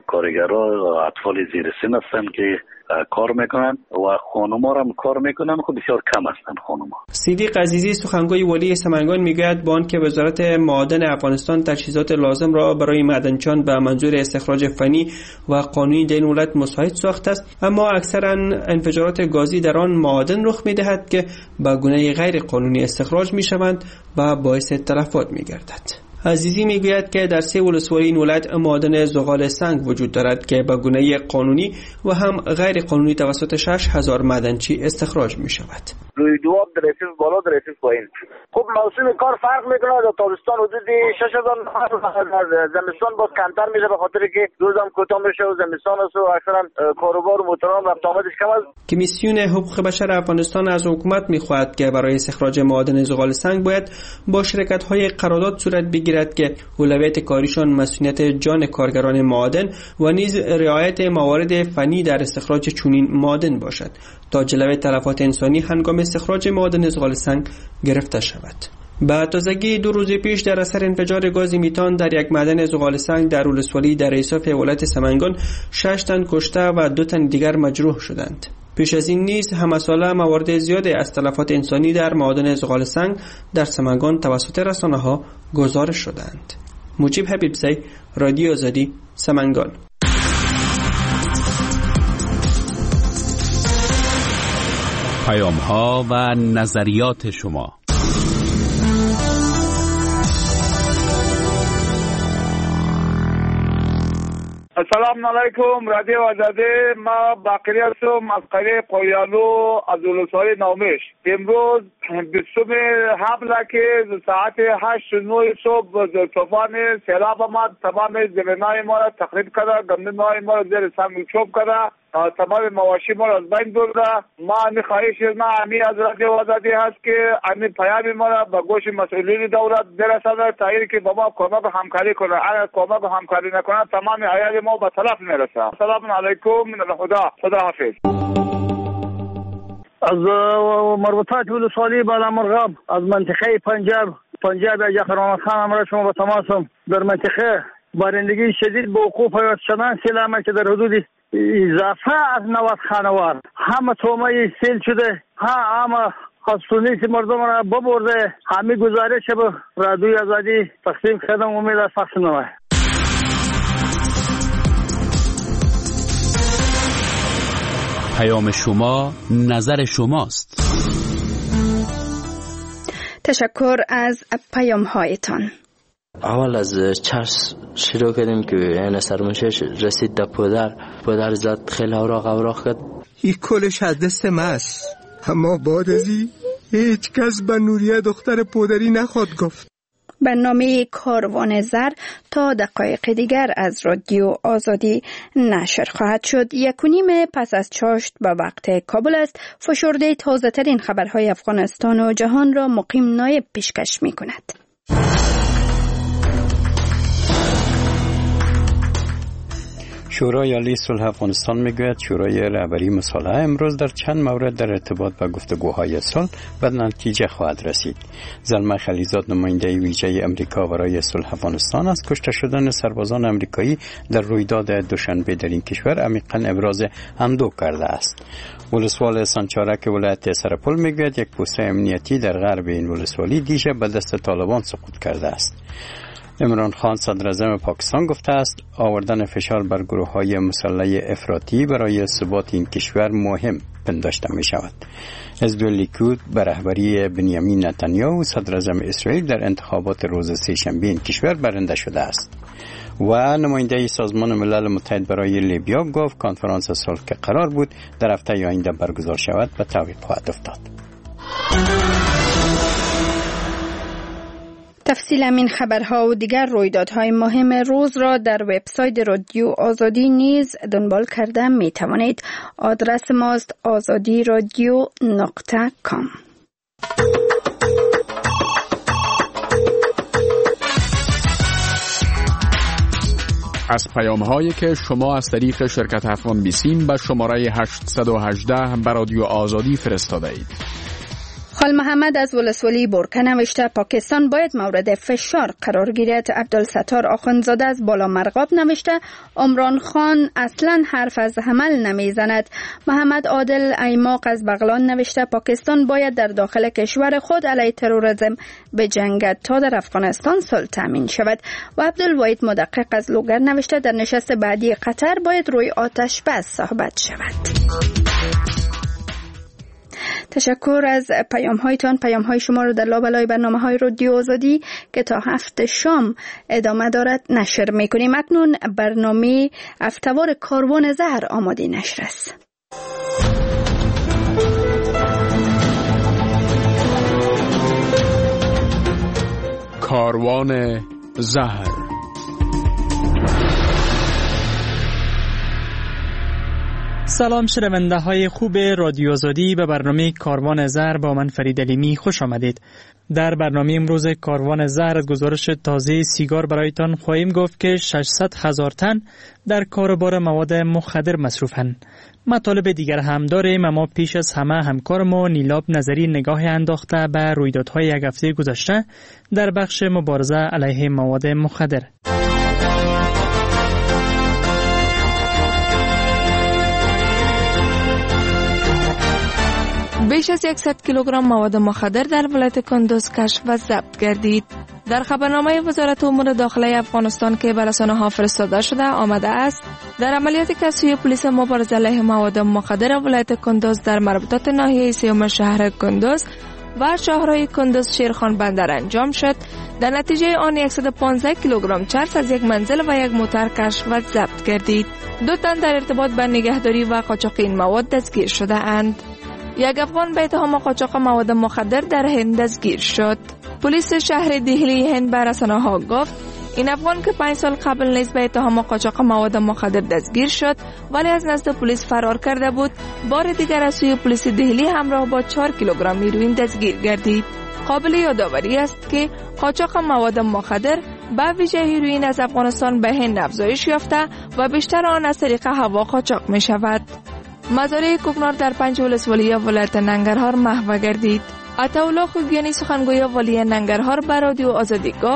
کارگران اطفال زیر سن هستند که کار میکنن و خانوما هم کار میکنن خب بسیار کم هستند خانوما. صدیق عزیزی سخنگوی ولی سمنگان میگوید با آنکه وزارت معادن افغانستان تجهیزات لازم را برای معدنچیان به منظور استخراج فنی و قانونی در این ولایت مساعد ساخته است اما اکثرا انفجارات گازی در آن معادن رخ میدهد که به گونه غیر قانونی استخراج میشوند و باعث تلفات میگردد. عزیزی میگوید که در سه ولسوالی این ولایت معادن زغال سنگ وجود دارد که به گونه قانونی و هم غیر قانونی توسط شش هزار معدنچی استخراج می شود. روی دواب در رسیف بالا در رسیف پایین. خب موسم کار فرق میکنه. در تابستان حدود شش هزار زمستان باز کمتر میشه به خاطر که روزم کوتاه میشه و زمستان است و اکثرا کاروبار و موتوران رفت آمدش کم است. کمیسیون حقوق بشر افغانستان از حکومت میخواهد که برای استخراج معادن زغال سنگ باید با شرکت های قرارداد صورت بگیرد که اولویت کاریشان مسئولیت جان کارگران معادن و نیز رعایت موارد فنی در استخراج چنین معادن باشد تا جلوی تلفات انسانی هنگام استخراج معادن زغال سنگ گرفته شود. به تازگی دو روز پیش در اثر انفجار گاز میتان در یک معدن زغال سنگ در ولسوالی در ایساف ولایت سمنگان شش تن کشته و دو تن دیگر مجروح شدند. پیش از این نیز همساله موارد زیادی از تلفات انسانی در معادن زغال سنگ در سمنگان توسط رسانه‌ها گزارش شدند. مجیب حبیبزی، رادیو آزادی، سمنگان. پیام‌ها و نظریات شما. السلام علیکم رادیو آزادی. ما باقری هستم از قریه قویالو از ولسوالی نومش. امروز بیستم حمله که ساعت هشت نه صبح طوفان سیلاب آمد تمام زمینای ما را تخریب کرده، گندم‌های ما را زیر سنگ چوب کرده، تمام مواشی ما را از بین برده. ما امی خواهش ما امی از رادیو آزادی هست که امی پیام ما را به گوش مسئولین دولت برسانه تا اینکه با ما کمک و همکاری کنه. اگر کمک و همکاری نکنه تمام عیال ما به تلف میرسه. السلام علیکم من خدا خدا حافظ. از مربوطات ولسوالی بالامرغاب از منطقه پنجاب پنجاب یا خرمانخان امر شما به تماسم در منطقه بارندگی شدید به وقوع پیوست شدن سیل همه که در حدود اضافه از نود خانوار همه تومه سیل شده، ها همه خستونیت مردم را ببرده. همه گزارش به رادیوی آزادی تقسیم کردم. امید است پخش نماید. پیام شما نظر شماست. تشکر از پیام هایتان. اول از چرس شروع کردیم که این سرمشش رسید در پدر پدر زد خیلی اوراق اوراق کرد. این کلش از دست ماست، اما بعد ازی هیچ کس به نوریه دختر پدری نخواد گفت. برنامه کاروان زر تا دقایق دیگر از رادیو آزادی نشر خواهد شد. یک و نیم پس از چاشت به وقت کابل است. فشرده تازه ترین خبرهای افغانستان و جهان را مقیم نایب پیشکش می کند. شورای عالی صلح افغانستان میگوید شورای رهبری مصالحه امروز در چند مورد در ارتباط با گفتگوهای صلح به نتیجه خواهد رسید. زلمه خلیزاد نماینده ویژه امریکا برای صلح افغانستان از کشته شدن سربازان امریکایی در رویداد دوشنبه در این کشور عمیقاً ابراز اندوه کرده است. ولسوال سانچارک ولایت سرپل میگوید یک پست امنیتی در غرب این ولسوالی دیشب به دست طالبان سقوط کرده است. عمران خان صدر اعظم پاکستان گفته است آوردن فشار بر گروه‌های مسلح افراطی برای ثبات این کشور مهم پنداشته می شود. حزب لیکود به رهبری بنیامین نتانیاهو صدر اعظم اسرائیل در انتخابات روز سه‌شنبه این کشور برنده شده است. و نماینده سازمان ملل متحد برای لیبیا گفت کنفرانس صلح که قرار بود در هفته آینده برگزار شود به تعویق خواهد افتاد. تفصیل این خبرها و دیگر رویدادهای مهم روز را در وبسایت رادیو آزادی نیز دنبال کرده می توانید. آدرس ماست آزادی رادیو نقطه کام. از پیام هایی که شما از طریق شرکت افغان بیسیم به شماره هشت یک هشت به رادیو آزادی فرستاده اید. خال محمد از ولسوالی برکه نوشته پاکستان باید مورد فشار قرار گیرد. عبدالستار آخوندزاده از بالا مرغاب نوشته عمران خان اصلا حرف از حمل نمیزند. محمد عادل ایماق از بغلان نوشته پاکستان باید در داخل کشور خود علیه تروریسم بجنگد تا در افغانستان صلح تامین شود. و عبدالوحید مدقق از لوگر نوشته در نشست بعدی قطر باید روی آتش بس صحبت شود. تشکر از پیام هایتان. پیام های شما رو در لابلای برنامه های رادیو آزادی که تا هفت شام ادامه دارد نشر میکنیم. اکنون برنامه هفته‌وار کاروان زهر آماده نشر است. کاروان زهر. سلام شنونده های خوب رادیو آزادی، به برنامه کاروان زهر با من فرید علیمی خوش آمدید. در برنامه امروز کاروان زهر از گزارش تازه سیگار برایتان خواهیم گفت که ششصد هزار تن در کاروبار مواد مخدر مصروفند. مطالب دیگر هم داریم، اما پیش از همه همکار ما نیلاب نظری نگاه انداخته به رویدادهای یک هفته گذشته در بخش مبارزه علیه مواد مخدر. بیش از صد کیلوگرم مواد مخدر در ولایت کندوز کشف و ضبط گردید. در خبرنامه وزارت امور داخلی افغانستان که به رسانه‌ها فرستاده شده آمده است در عملیاتی که سوی پلیس مبارزه علیه مواد مخدر ولایت کندوز در مربوطات ناحیه سیوم شهر کندوز و شاهرای کندوز شیرخان بندر انجام شد، در نتیجه آن صد و پانزده کیلوگرم چرس از یک منزل و یک موتر کشف و ضبط گردید. دو تن در ارتباط با نگهداری و قاچاق این مواد دستگیر شده اند. یک افغان به اتهام قاچاق مواد مخدر در هند دستگیر شد. پلیس شهر دهلی هند به رسانه‌ها گفت این افغان که پنج سال قبل نیز به اتهام قاچاق مواد مخدر دستگیر شد ولی از نزد پلیس فرار کرده بود، بار دیگر از سوی پلیس دهلی همراه با چهار کیلوگرم هیروئین دستگیر گردید. قابل یادآوری است که قاچاق مواد مخدر به ویژه هیروئین از افغانستان به هند افزایش یافته و بیشتر آن از طریق هوا قاچاق می شود. مزارع کوکنار در پنج ولسوالی ولایت ننگرهار محو گردید. عطاالله خوگیانی سخنگوی والی ننگرهار به رادیو آزادی گفت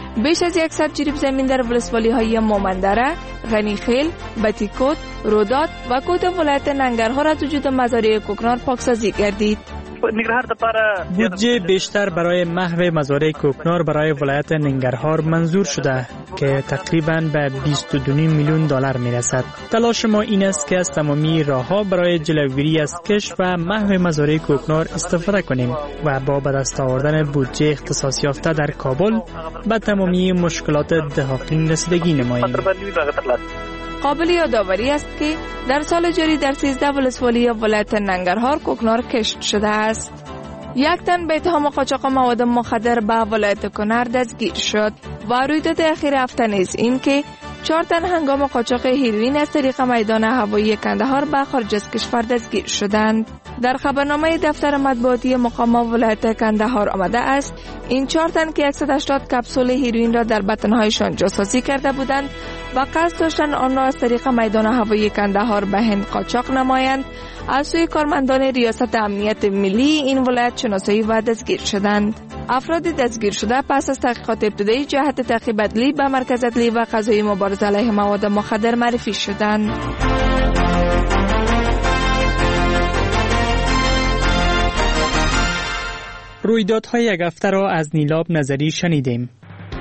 بیش از صد جریب زمین در ولسوالی های مومندره، غنیخیل، بتیکوت، رودات و کوت ولایت ننگرهار از وجود مزارع کوکنار پاکسازی گردید. بودجه بیشتر برای محو مزارع کوکنار برای ولایت ننگرهار منظور شده که تقریباً به بیست و دو میلیون دلار میرسد. تلاش ما این است که از تمامی راه‌ها برای جلوگیری از کش و محو مزارع کوکنار استفاده کنیم و با به دست آوردن بودجه اختصاص یافته در کابل به تمامی مشکلات دهاقین رسیدگی نماییم. قابل یادآوری است که در سال جاری در سیزده ولسوالی ولایت ننگرهار کوکنار کشت شده است. یک تن به اتهام قاچاق مواد مخدر به ولایت کنر دستگیر شد و رویداد اخیر هفته نیز این که چهار تن هنگام قاچاق هیروئین از طریق میدان هوایی کندهار به خارج از کشور دستگیر شدند. در خبرنامه دفتر مطبوعاتی مقام ولایت کندهار آمده است این چهار تن که صد و هشتاد کپسول هیروئین را در بطنهایشان جاسازی کرده بودند و قصد داشتند آن را از طریق میدان هوایی کندهار به هند قاچاق نمایند، از سوی کارمندان ریاست امنیت ملی این ولایت شناسایی و دستگیر شدند. افراد دستگیر شده پس از تحقیقات ابتدایی جهت تعقیب بدلی به مرکز عدلی و قضایی مبارزه علیه مواد مخدر معرفی شدند. رویدادهای یک هفته را از نیلاب نظری شنیدیم.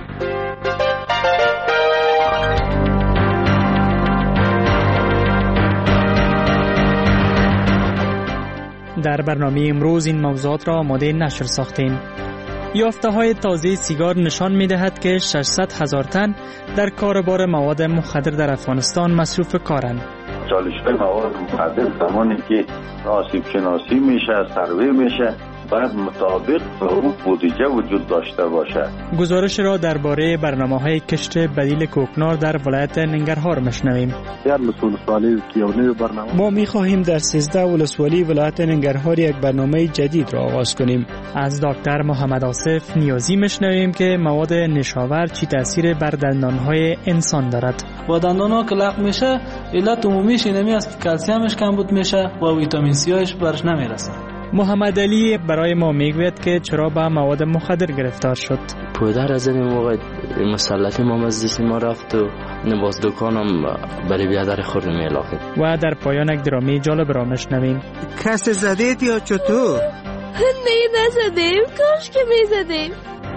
در برنامه امروز این موضوعات را آماده نشر ساختیم. یافته های تازه سیگار نشان می دهد که ششصد هزار تن در کاربار مواد مخدر در افغانستان مصروف کارند. چالش های مواد مخدر زمانی که آسیب شناسی میشه، سروی میشه، باید مطابق به اون بودجه وجود داشته باشه. گزارش را درباره برنامه‌های کشت بدیل کوکنار در ولایت ننگرهار میشنویم. در ولسوالی کیونی برنامه ما می‌خواهیم در سیزده ولسوالی ولایت ننگرهار یک برنامه جدید را آغاز کنیم. از دکتر محمد آصف نیازی میشنویم که مواد نشاور چی تاثیر بر دندان‌های انسان دارد. و دندان‌ها که لق میشه، علت عمومیش اینمی است که کلسیمش کمبود میشه و ویتامین سی‌اش برش نمیرسه. محمد علی برای ما میگوید که چرا با مواد مخدر گرفتار شد. پدر از این موقع مسلطی ما از ما رفت و نواز دکانم برای بیادر خورد میلاقید. و در پایان یک درامی جالب را میشنویم. کس زدید یا چطور؟ نه نزدیم، کاش که میزدیم.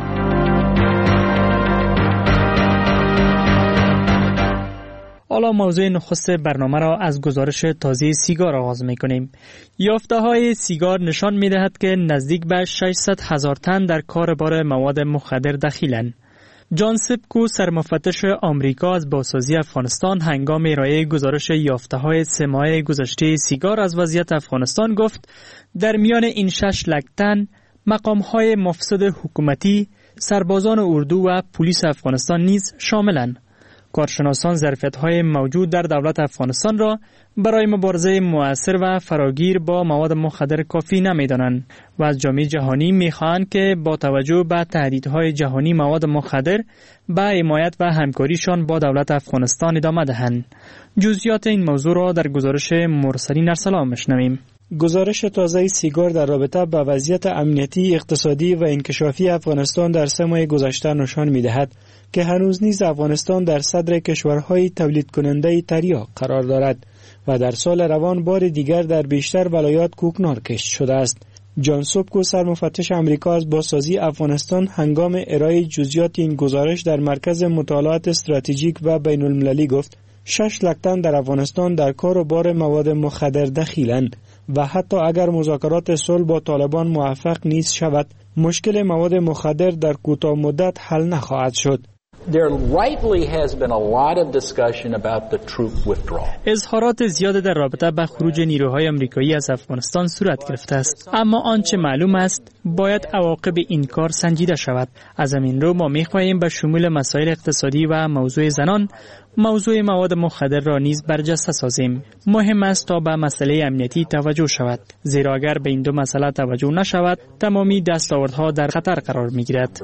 حالا موضوع نخست برنامه را از گزارش تازه سیگار آغاز می‌کنیم. یافته‌های سیگار نشان می‌دهد که نزدیک به ششصد هزار تن در کاربار مواد مخدر دخیلند. جان سپکو سرمفتش آمریکا از بازسازی افغانستان هنگام ارائه گزارش یافته‌های سه ماه گذشته سیگار از وضعیت افغانستان گفت در میان این شش لک تن مقام‌های مفسد حکومتی، سربازان اردو و پلیس افغانستان نیز شاملند. کارشناسان ظرفیت‌های موجود در دولت افغانستان را برای مبارزه مؤثر و فراگیر با مواد مخدر کافی نمی‌دانند و از جامعه جهانی می‌خواهند که با توجه به تهدیدهای جهانی مواد مخدر به حمایت و همکاریشان با دولت افغانستان ادامه دهند. جزئیات این موضوع را در گزارش مرسلین ارسلان می‌شنویم. گزارش تازه سیگار در رابطه با وضعیت امنیتی، اقتصادی و انکشافی افغانستان در سه ماه گذشته نشان می‌دهد که هنوز نیز افغانستان در صدر کشورهای تولید کننده تریاک قرار دارد و در سال روان بار دیگر در بیشتر ولایات کوکنار کشت شده است. جان سپکو سرمفتش آمریکا از بازسازی افغانستان هنگام ارائه جزئیات این گزارش در مرکز مطالعات استراتژیک و بین المللی گفت شش لک تن در افغانستان در کار و بار مواد مخدر دخیلند و حتی اگر مذاکرات صلح با طالبان موفق نیست شود مشکل مواد مخدر در کوتاه مدت حل نخواهد شد. There rightly has been a lot of discussion about the troop withdrawal. اظهارات زیاد در رابطه با خروج نیروهای آمریکایی از افغانستان صورت گرفته است، اما آنچه معلوم است باید عواقب این کار سنجیده شود. از همین رو ما می‌خواهیم به شمول مسائل اقتصادی و موضوع زنان موضوع مواد مخدر را نیز برجسته سازیم. مهم است تا به مسئله امنیتی توجه شود، زیرا اگر به این دو مسئله توجه نشود تمامی دستاوردها در خطر قرار می‌گیرد.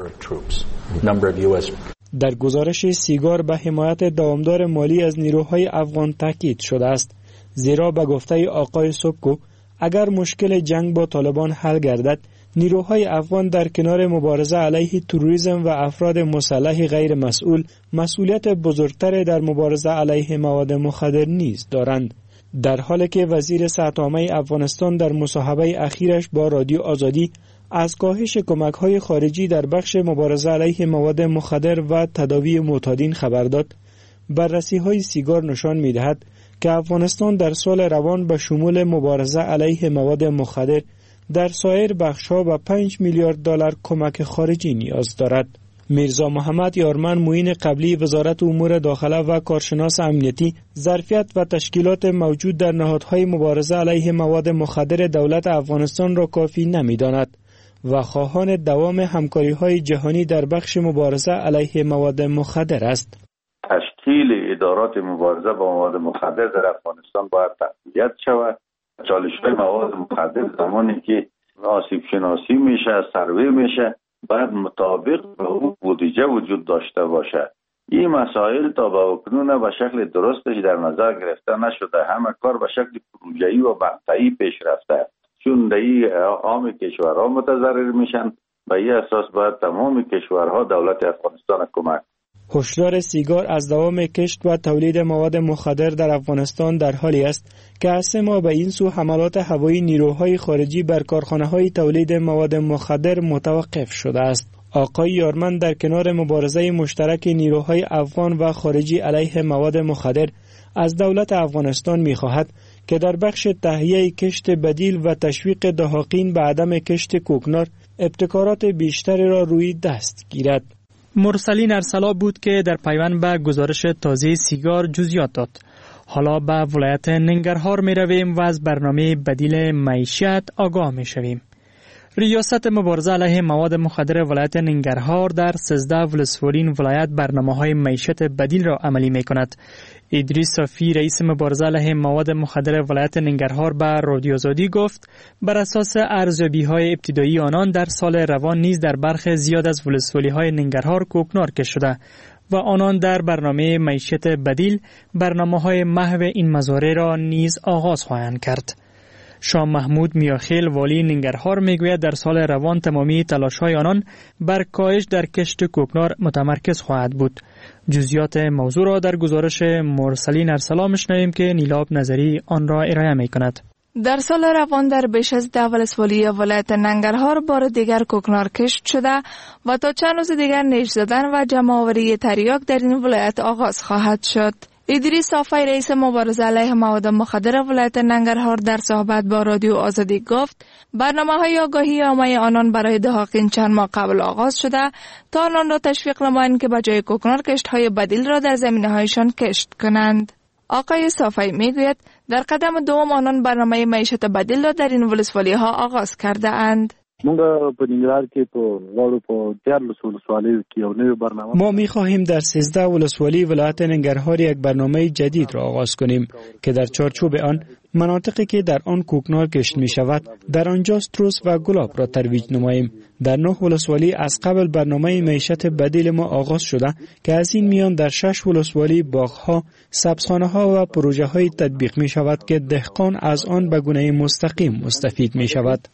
در گزارش سیگار به حمایت دوامدار مالی از نیروهای افغان تاکید شده است، زیرا به گفته آقای سپکو اگر مشکل جنگ با طالبان حل گردد نیروهای افغان در کنار مبارزه علیه تروریسم و افراد مسلح غیر مسئول مسئولیت بزرگتر در مبارزه علیه مواد مخدر نیز دارند. در حالی که وزیر صحت عامه افغانستان در مصاحبه اخیرش با رادیو آزادی از کاهش کمک‌های خارجی در بخش مبارزه علیه مواد مخدر و تداوی معتادین خبر داد، بررسی‌های سیگار نشان می‌دهد که افغانستان در سال روان به شمول مبارزه علیه مواد مخدر در سایر بخش‌ها به پنج میلیارد دلار کمک خارجی نیاز دارد. میرزا محمد یارمن معین قبلی وزارت امور داخله و کارشناس امنیتی ظرفیت و تشکیلات موجود در نهادهای مبارزه علیه مواد مخدر دولت افغانستان را کافی نمی‌داند و خواهان دوام همکاری‌های جهانی در بخش مبارزه علیه مواد مخدر است. تشکیل ادارات مبارزه با مواد مخدر در افغانستان باید تقویت شود. چالش‌های مواد مخدر زمانی که آسیب شناسی میشه، سروی میشه، باید مطابق به اون بودجه وجود داشته باشه. این مسائل تا به اکنون به شکل درستش در نظر گرفته نشده. همه کار به شکل پروژه‌ای و مقطعی پیش رفته. چون دهی عام کشورها متضرر میشن، به این اساس باید تمام کشورها دولت افغانستان کمک. هشدار سیگار از دوام کشت و تولید مواد مخدر در افغانستان در حالی است که از سه ماه به این سو حملات هوایی نیروهای خارجی بر کارخانه‌های تولید مواد مخدر متوقف شده است. آقای یارمن در کنار مبارزه مشترک نیروهای افغان و خارجی علیه مواد مخدر از دولت افغانستان می‌خواهد که در بخش تهیه کشت بدیل و تشویق دهاقین به عدم کشت کوکنار ابتکارات بیشتری را روی دست گیرد. مرسلین ارسلا بود که در پیوند به گزارش تازه سیگار جزئیات داد. حالا به ولایت ننگرهار می رویم و از برنامه بدیل معیشت آگاه می شویم. ریاست مبارزه علیه مواد مخدر ولایت ننگرهار در سیزده ولسوالی ولایت برنامه‌های معیشت بدیل را عملی می کند. ادریس صافی رئیس مبارزه علیه مواد مخدر ولایت ننگرهار به رادیو آزادی گفت بر اساس ارزیابی‌های ابتدایی آنان در سال روان نیز در برخی زیاد از ولسوالی‌های ننگرهار کوکنار کشته شده و آنان در برنامه معیشت بدیل برنامه‌های محو این مزارع را نیز آغاز خواهند کرد. شاه محمود میاخیل والی ننگرهار میگوید در سال روان تمامی تلاش‌های آنان بر کاهش در کشت کوکنار متمرکز خواهد بود. جزئیات موضوع را در گزارش مرسلین ارسلا میشنویم که نیلاب نظری آن را ارائه میکند. در سال روان در بیش از ده ولسوالی ولایت ننگرهار بار دیگر کوکنار کشت شده و تا چند روز دیگر نیش زدن و جمع‌آوری تریاک در این ولایت آغاز خواهد شد. ادریس صافی رئیس مبارزه علیه مواد مخدر ولایت ننگرهار در صحبت با رادیو آزادی گفت برنامه‌های آگاهی عامه آنان برای دهاقین چند ماه قبل آغاز شده تا آنان را تشویق نمایند که بجای کوکنار کشت‌های بدیل را در زمینه‌هایشان کشت کنند. آقای صافی میگوید در قدم دوم آنان برنامه معیشت بدیل را در این ولسوالی‌ها آغاز کرده اند. ما می خواهیم در سیزده ولسوالی ولایت ننگرهار یک برنامه جدید را آغاز کنیم که در چارچوب آن مناطقی که در آن کوکنار کشت می شود در آنجا ستروس و گلاب را ترویج نماییم. در نه ولسوالی از قبل برنامه معیشت بدیل ما آغاز شده که از این میان در شش ولسوالی باغ‌ها، سبزخانه‌ها و پروژه‌های تطبیق می شود که دهقان از آن به گونه مستقیم مستفید می شود.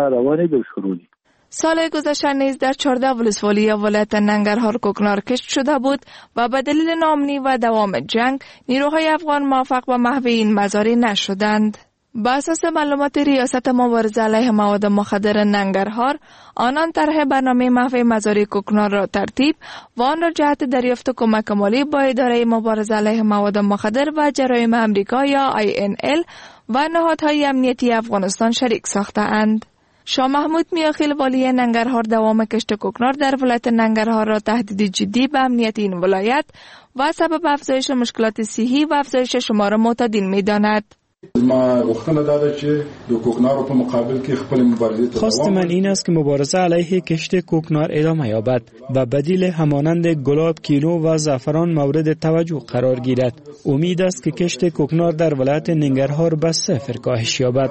سال گذشته نیز در چهارده ولسوالی ولایت ننگرهار کوکنار کشت شده بود و به دلیل ناامنی و دوام جنگ نیروهای افغان موفق به محو این مزارع نشدند. بر اساس معلومات ریاست مبارزه علیه مواد مخدر ننگرهار، آنان طرح برنامه محو مزارع کوکنار را ترتیب و آن را جهت دریافت کمک مالی با اداره مبارزه علیه مواد مخدر و جرایم امریکا یا آی ان ال و نهادهای امنیتی افغانستان شریک ساخته اند. شاه محمود میاخیل والی ننگرهار دوام کشت کوکنار در ولایت ننگرهار را تهدید جدی به امنیت این ولایت و سبب افزایش مشکلات صحی و افزایش شمار معتادین می‌داند. خواست من این است که مبارزه علیه کشت کوکنار ادامه یابد و بدیل همانند گلاب، کینو و زعفران مورد توجه قرار گیرد. امید است که کشت کوکنار در ولایت ننگرهار به صفر کاهش یابد.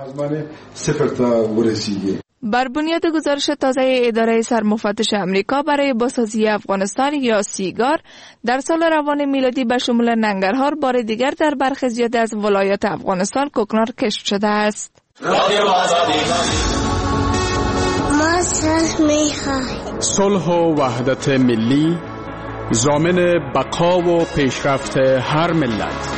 بر بنیاد گزارش تازه اداره سرمفتش امریکا برای بازسازی افغانستان یا سیگار، در سال روان میلادی به شمول ننگرهار بار دیگر در برخی زیاد از ولایات افغانستان کوکنار کشف شده است. ما صلح میخوای. صلح و وحدت ملی ضامن بقا و پیشرفت هر ملت.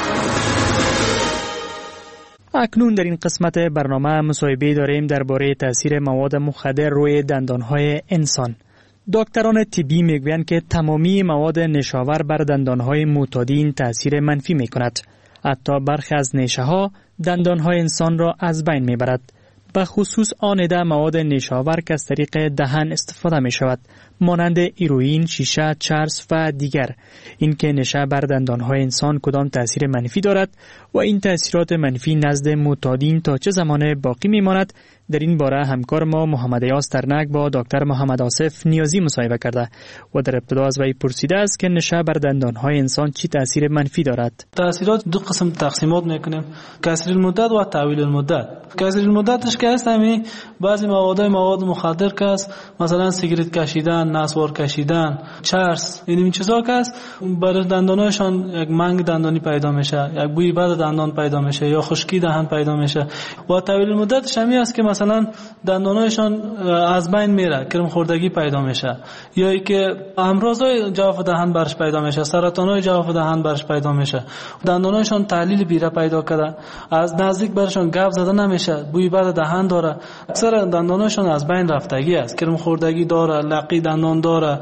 اکنون در این قسمت برنامه مصاحبه داریم درباره تاثیر مواد مخدر روی دندانهای انسان. دکتران طبی میگویند که تمامی مواد نشاور بر دندانهای معتادین تاثیر منفی میکند. حتی برخی از نیشه ها دندانهای انسان را از بین میبرد. به خصوص آن عده مواد نشاور که از طریق دهن استفاده می شود، مانند هیروئین، شیشه، چرس و دیگر. این که نشه بر دندانهای انسان کدام تاثیر منفی دارد و این تاثیرات منفی نزد معتادین تا چه زمان باقی می ماند، در این باره همکار ما محمد یاس ترنک با دکتر محمد آصف نیازی مصاحبه کرده و در ابتدا از وی پرسیده است که نشه بر دندانهای انسان چی تاثیر منفی دارد. تاثیرات دو قسم تقسیمات میکنیم: کسری المدت و طویل المدت. کسری المدتش که است همین بعضی مواد مواد مخدر که است، مثلا سیگارت کشیدن، نسوار کشیدن، چرس، این چیزا که است بر دندانایشان یک منگ دندانی پیدا میشه، یک بوی بد دندان پیدا میشه یا خشکی دهان پیدا میشه. و طویل المدتش همین است که مثلا دندانایشان از بین میره، کرم خوردگی پیدا میشه، یا ای که امراضای جوف دهان برش پیدا میشه، سرطانای جوف دهان برش پیدا میشه، دندانایشان تحلیل بیره پیدا کرده، از نزدیک برشان گپ زده نمیشه، بوی بد دهان داره، اکثر دندانایشان از بین رفتگی است، کرم خوردگی داره، لقی دندان داره.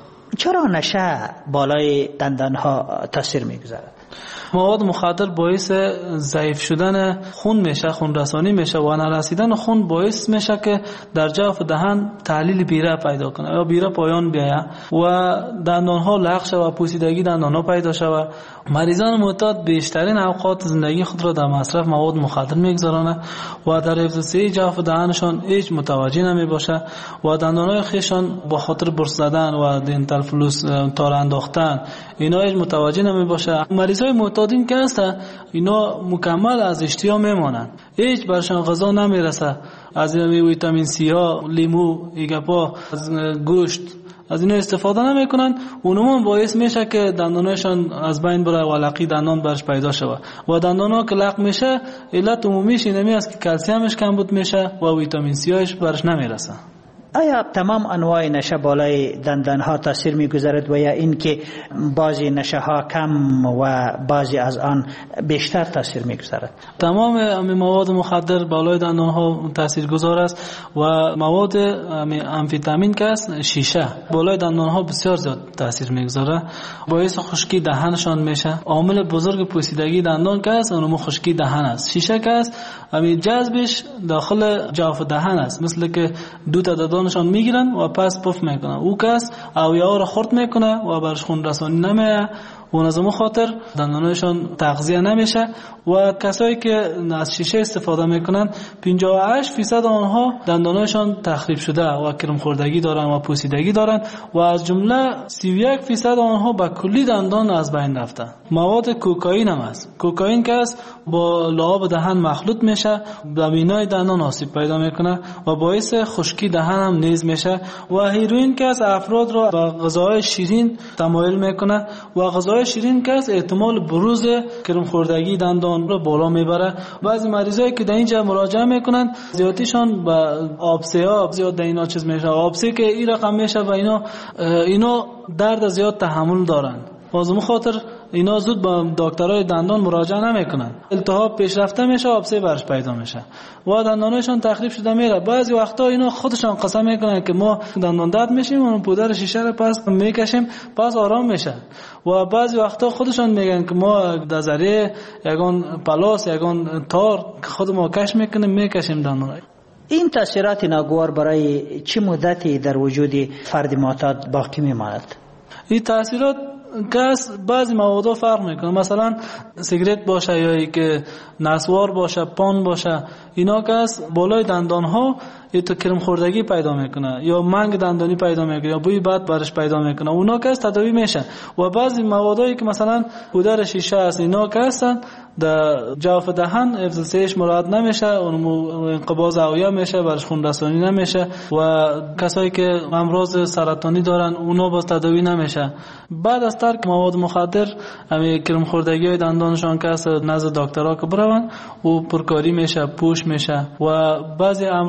چرا نشه بالای دندانها تاثیر میگذارد؟ مواد مخدر باعث ضعیف شدن خون میشه، خون رسانی میشه و نرسیدن خون باعث میشه که در جوف دهان تحلیل بیره پیدا کنه یا بیره پایان بیایه و دندانها لغو شوه و پوسیدگی دندانها پیدا شوه. مریضان معتاد بیشترین اوقات زندگی خود را در مصرف مواد مخدر میگذرانه و در حفظ صحی جوف دهانشان هیچ متوجه نمیباشه و دندانهای خیشان با خاطر برس زدن و دنتال فلوس تار انداختن اینا هیچ متوجه نمیباشه. مریضای معتادین که هستن اینا مکمل از اشتها میمانن، هیچ برشان غذا نمیرسه، از این ویتامین سی ها، لیمو، ایگپا، از گوشت از اینا استفاده نمیکنن. اونم باعث میشه که دندانایشان از بین بره و لقی دندان برش پیدا شوه و دندانا که لق میشه علت عمومیش اینمی است که کلسیمش کمبود میشه و ویتامین سی هاش برش نمیرسه. آیا تمام انواع نشه بالای دندانها تاثیر میگذارد و یا این که بعضی نشه ها کم و بعضی از آن بیشتر تاثیر میگذارد؟ تمام مواد مخدر بالای دندانها تاثیرگذار است و مواد امفیتامین که است شیشه بالای دندانها بسیار زیاد تاثیر میگذاره، باعث خشکی دهانشان میشه. عامل بزرگ پوسیدگی دندان که است اونم خشکی دهان است. شیشه که است همین جذبش داخل جوف دهان است، مثل که دو تا دندانشان میگیرن و پس پف میکنن، او کس اویاها را خورد میکنه و برش خون رسانی نمیه و از اون خاطر دندانایشان تغذیه نمیشه و کسایی که از شیشه استفاده میکنن پنجاه و هشت درصد آنها دندانایشان تخریب شده و کرم خوردگی دارن و پوسیدگی دارن و از جمله سی و یک درصد آنها با کلی دندان از بین رفتن. مواد کوکائین هم است. کوکائین که است با لعاب دهان مخلوط میشه، بینای دندان آسیب پیدا میکنه و باعث خشکی دهان هم نیز میشه. و هیروئین که است افراد را با غذاهای شیرین تمایل میکنه و غذاهای شیرین که است احتمال بروز کرم خوردگی دندان رو بالا میبره. بعضی مریضایی که در اینجا مراجعه میکنن زیادیشان با آبسه ها زیاد در اینا چیز میشه، آبسه که این رقم میشه و اینا اینا درد زیاد تحمل دارن و از اون خاطر اینا زود با دکترای دندان مراجعه نمیکنن، التهاب پیشرفته میشه، آبسه برش پیدا میشه و دندانشون تخریب شده میره. بعضی وقتا اینا خودشان قسم میکنن که ما دندان درد میشیم و پودر شیشه رو پس میکشیم پس آرام میشه و بعضی وقتا خودشان میگن که ما در ذریعه یگان پلاس یگان تار خود ما کش میکنیم میکشیم دندان. این تاثیرات ناگوار برای چه مدتی در وجود فرد معتاد باقی میماند؟ این تاثیرات گاز بعضی مواد فرق میکنه، مثلا سیگرت باشه یا ای که نسوار باشه، پان باشه، اینا گاز بالای دندان ها یه تو کرم خوردگی پیدا میکنه یا منگ دندانی پیدا میکنه یا بوی بد برش پیدا میکنه، اونا گاز تداوی میشه. و بعضی موادایی که مثلا پودر شیشه است اینا که هستن در جوف دهان حفظ صحیح مراعات نمیشه، اون انقباض اوعیه میشه، برش خون رسانی نمیشه و کسایی که امراض سرطانی دارن اونا باز تداوی نمیشه. بعد از ترک مواد مخدر همین کرم خوردگی های دندانشان که هست نزد دکترها که برون و پرکاری میشه، پوش میشه و بعضی امراض دیگه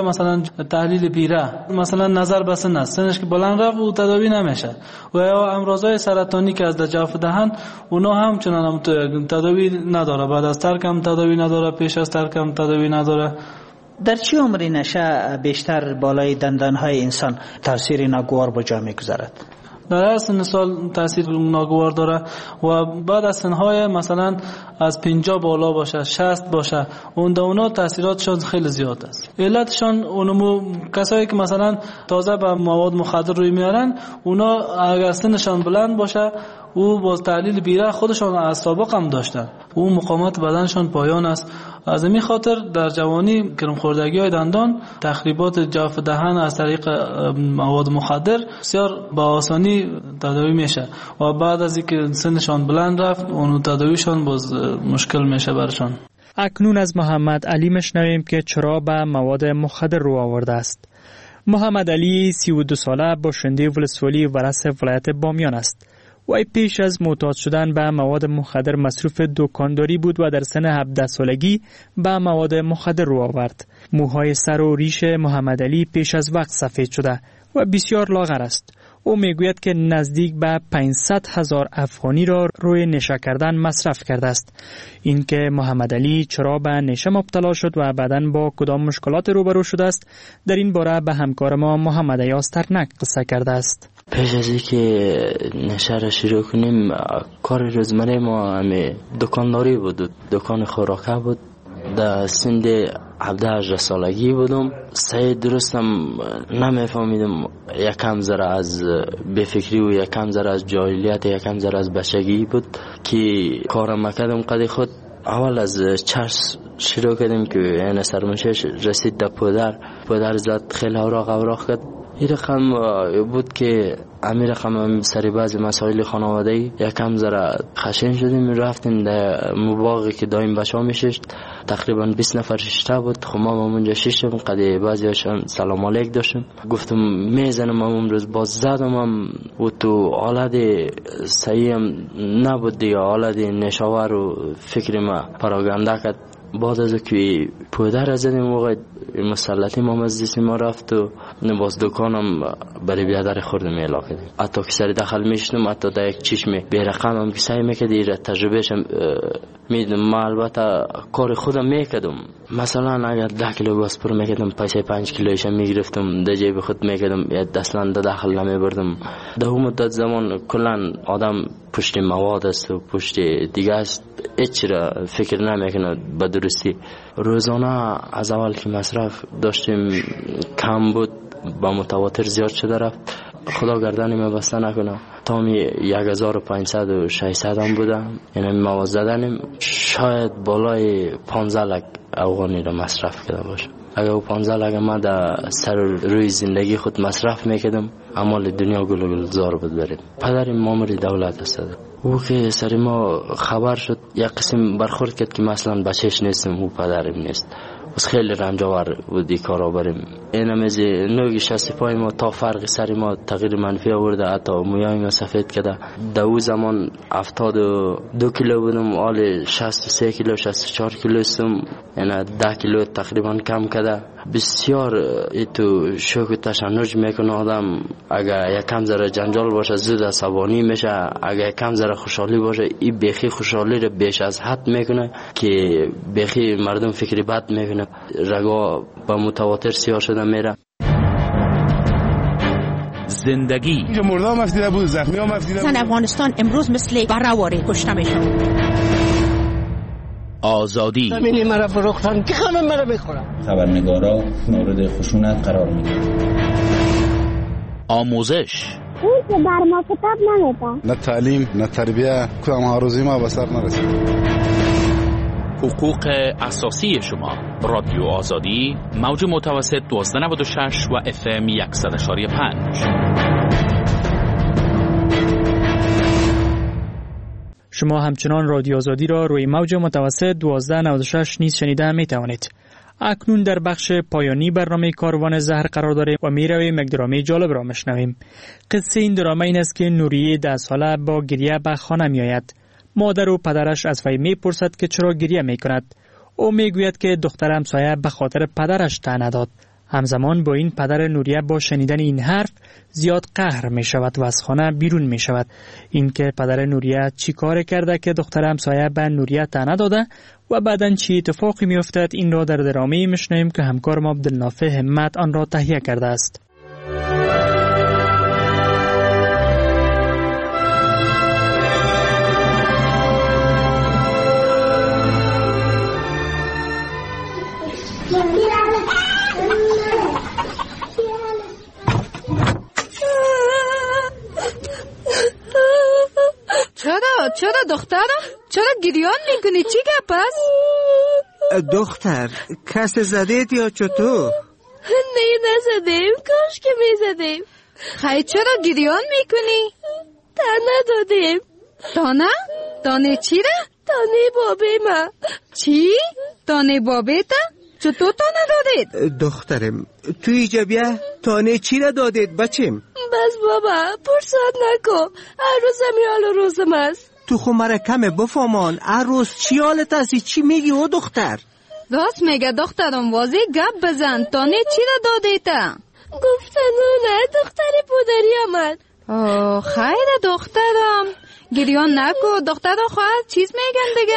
مثلا تحلیل بیره، مثلا نظر به سن است، سنش که بلند رفت او تداوی نمیشه. و یا امراضای سرطانی که از جوف دهن اونا هم چنان تداوی نداره، بعد از ترک هم تداوی نداره، پیش از ترک هم تداوی نداره. در چه عمری نشه بیشتر بالای دندانهای انسان تاثیر ناگوار به جا میگذارد؟ در هر سن سال تاثیر ناگوار داره و بعد از سنهای مثلا از پنجاه بالا باشه، شصت باشه، اون دونا تاثیراتشون خیلی زیاد است. علتشون اونمو کسایی که مثلا تازه به مواد مخدر روی میارن، اونا اگر سنشان بلند باشه او با تحلیل بیره خودشان از سابق هم داشتن، او مقاومت بدنشان پایان است. از این خاطر در جوانی گرمخوردگی های دندان، تخریبات جوف دهن از طریق مواد مخدر بسیار با آسانی تداوی میشه و بعد از اینکه سنشان بلند رفت اون تداویشان باز مشکل میشه برشان. اکنون از محمد علی مشنویم که چرا به مواد مخدر رو آورده است. محمد علی سی و دو ساله باشنده ولسوالی ورس ولایت بامیان است. وی پیش از معتاد شدن به مواد مخدر مصروف دکانداری بود و در سن هفده سالگی به مواد مخدر رو آورد. موهای سر و ریش محمد علی پیش از وقت سفید شده و بسیار لاغر است. او میگوید که نزدیک به پانصد هزار افغانی را روی نشه کردن مصرف کرده است. اینکه محمد علی چرا به نشه مبتلا شد و بعداً با کدام مشکلات روبرو شده است، در این باره به همکار ما محمد ایاز ترنک قصه کرده است. پیش از اینکه نشه را شروع کنیم کار روزمره ما همه دکانداری بود، دکان خوراکه بود. در سن هفده هجده سالگی بودم، صحیح درستم نمیفهمیدم، یکم ذره از بفکری و یکم ذره از جاهلیت، یکم ذره از بچگی بود که کارم مکردم. قد خود اول از چرس شروع کردیم که این سرمنشش رسید در پدر پدر زد خیلی اوراق اوراق کرد. این رقم بود که امیر رقم سری بعضی مسائل خانواده‌ای یکم ذره خشن شدیم، رفتیم در مباغی که دایم بچه ها میششت، تقریبا بیست نفر ششته بود. خب ما اونجا ششتم، قد بعضی هاشون سلام علیک داشتم، گفتم میزنم اون روز باز زدم هم و تو حالت صحیح هم نبود دیگه، حالت نشاور و فکر ما پراگنده کرد. بعد از که پدر از این موقع مسلطی ما مزدیسی ما رفت و باز دکانم برای بیادر خوردم اعلا کردیم. حتی که سری داخل میشتم، حتی در یک چشم بیرقم هم که سعی میکردی را تجربهشم میدم. ما البته کار خودم میکردم، مثلا اگر ده کیلو باسپور میکردم پیسه پنج کیلویشم میگرفتم در جیب خود میکردم، یا دستلان داخل نمیبردم. در اون مدت زمان کلان آدم پشت مواد است و پشت دیگه است، هیچ را فکر نمیکنه به درستی. روزانه از اول که مصرف داشتیم کم بود، با متواتر زیاد شده رفت. خدا گردنی ما بسته نکنه، تا می یک هزار و پانصد و ششصد هم بودم. یعنی مواد زدنیم شاید بالای پانزده لک افغانی را مصرف کرده باشه. اگر او پانزده لک ما در سر روی زندگی خود مصرف میکردم، اعمال دنیا گل و گلزار بود بریم. پدرم مامور دولت است. او که سر ما خبر شد، یک قسم برخورد کرد که مثلا بچهش نیستم، او پدرم نیست. بس خیلی رنجاور بودی کارا بریم. این همیزی نوگی شست پای ما تا فرق سر ما تغییر منفی آورده، حتی مویای ما سفید کرده. دو زمان هفتاد و دو کیلو بودم، حال شست و سه کیلو شست و چهار کیلو استم، یعنی ده کیلو تقریبا کم کرده. بسیار ایتو شوک و تشنج میکنه آدم. اگر یک کم ذره جنجال باشه زود عصبانی میشه، اگر یک کم ذره خوشحالی باشه این بیخی خوشحالی رو بیش از حد میکنه که بیخی مردم فکری بد میکنه، رگا با متواتر سیاه شده میره. زندگی مردم مفتیده بود، زخمی ها مفتیده بود. زن افغانستان امروز مثل برهواری کشته میشن. آزادی همینی مرا فروختن که همه مرا میخورن. خبرنگارا مورد خشونت قرار میگیرن. آموزش اون که بر ما کتاب نمیده، نه تعلیم نه تربیه، کدام هاروزی ما به سر نرسید. حقوق اساسی شما. رادیو آزادی، موج متوسط دوازده نود و شش و اف ام صد و پنج. شما همچنان رادیو آزادی را روی موج متوسط دوازده نود و شش نیز شنیده می توانید. اکنون در بخش پایانی برنامه کاروان زهر قرار داریم و می رویم یک درامه جالب را مشنویم. قصه این درامه این است که نوریه ده ساله با گریه به خانه می آید. مادر و پدرش از وی می پرسد که چرا گریه می کند. او می گوید که دختر همسایه به خاطر پدرش طعنه داد. همزمان با این پدر نوریه با شنیدن این حرف زیاد قهر می شود و از خانه بیرون می شود. این که پدر نوریه چی کار کرده که دختر همسایه به نوریه طعنه داده و بعداً چی اتفاقی می افتد، این را در درامه میشنویم که همکار ما عبدالنافع همت آن را تهیه کرده است. چرا؟ چرا دختر؟ چرا گریان میکنی؟ چی گپ است؟ دختر کس زدید یا چطور؟ نه نزدیم، کاش که میزدیم. خیلی چرا گریان میکنی؟ تانه دادیم. تانه؟ تانه چی را؟ تانه بابی ما. چی؟ تانه بابی تا؟ چطور تانه دادید؟ دخترم تو اینجا بیا، تانه چی را دادید بچیم؟ بس بابا پرساد نکو، هر روز همی حال روزم است. تو خو مرا کمه بفهمان، هر روز چی حالت هستی؟ چی میگی او دختر؟ راست میگه دخترم، واضح گپ بزن. تانه چی را دادید تا؟ گفتن نه دختر پدری آمد. آه خیره دخترم، گریان نکو. دختر خواهر چیز میگن دیگه؟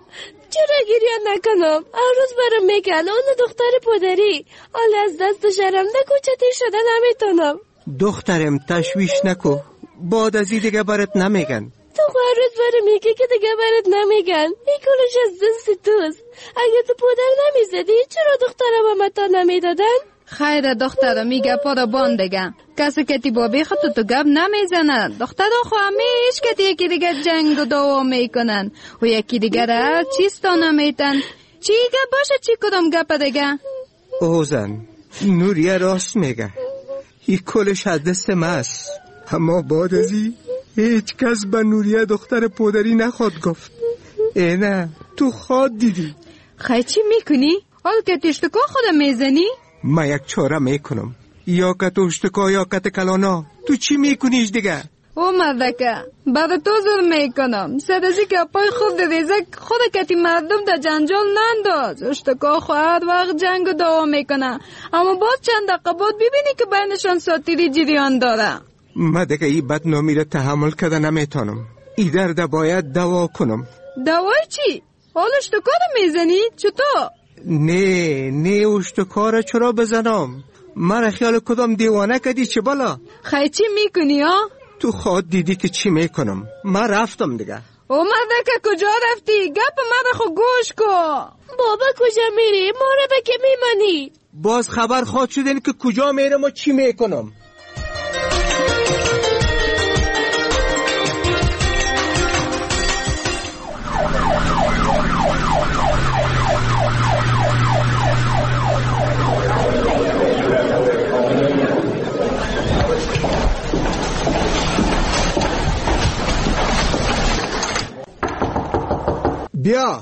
چرا گریان نکنم؟ هر روز برام میگن اون دختر پدری. حال از دست شرم نکوچتی شده نمیتونم. دخترم تشویش نکو، بعد از این دیگه برات نمیگن. تو هر روز برام میگی که دیگه برات نمیگن. این کلش از دست توست. اگه تو پدر نمیزدی چرا دخترم هم تا نمیدادن؟ خیره دخترم میگه پا را باندگم. کسی که تی بابی خود تو گپ نمیزنن. دختر خو همیش که یکی دیگه جنگ و دعوا میکنن و یکی دیگه را چیز تا نمیتن. چی گپ باشه؟ چی کدام گپ دیگه؟ اوزن نوریه راست میگه، این کلش از دست ماست. اما بعد از این هیچ کس به نوریه دختر پدری نخواد گفت. اینه تو خواد دیدی. خیلی چی میکنی؟ حال که تشتکا خودم میزنی؟ ما یک چاره میکنم، یا که تشتکا یا که کلانا. تو چی میکنیش دیگه؟ او مردکه برای تو ظلم میکنم. سرزی که پای خود بریزه خود کتی مردم در جنجال ننداز. اشتکا خواهد وقت جنگ و دعوا میکنه، اما باز چند دقیقه بعد ببینی که بینشان ساتیری جریان داره. ما دیگه این بدنامی را تحمل کرده نمیتونم. این درد باید دوا کنم. دوای چی؟ حال اشتکا رو میزنی؟ چطور؟ نه نه اشتکا را چرا بزنم؟ مرا خیال کدام دیوانه کردی چه بالا؟ خیلی چی میکنی ها؟ تو خود دیدی که چی میکنم. ما رفتم دیگه. او مردکه کجا رفتی؟ گپ مرا خو گوش کن. بابا کجا میری؟ ما را به که میمانی؟ باز خبر خواهد شدین که کجا میرم و چی میکنم. بیا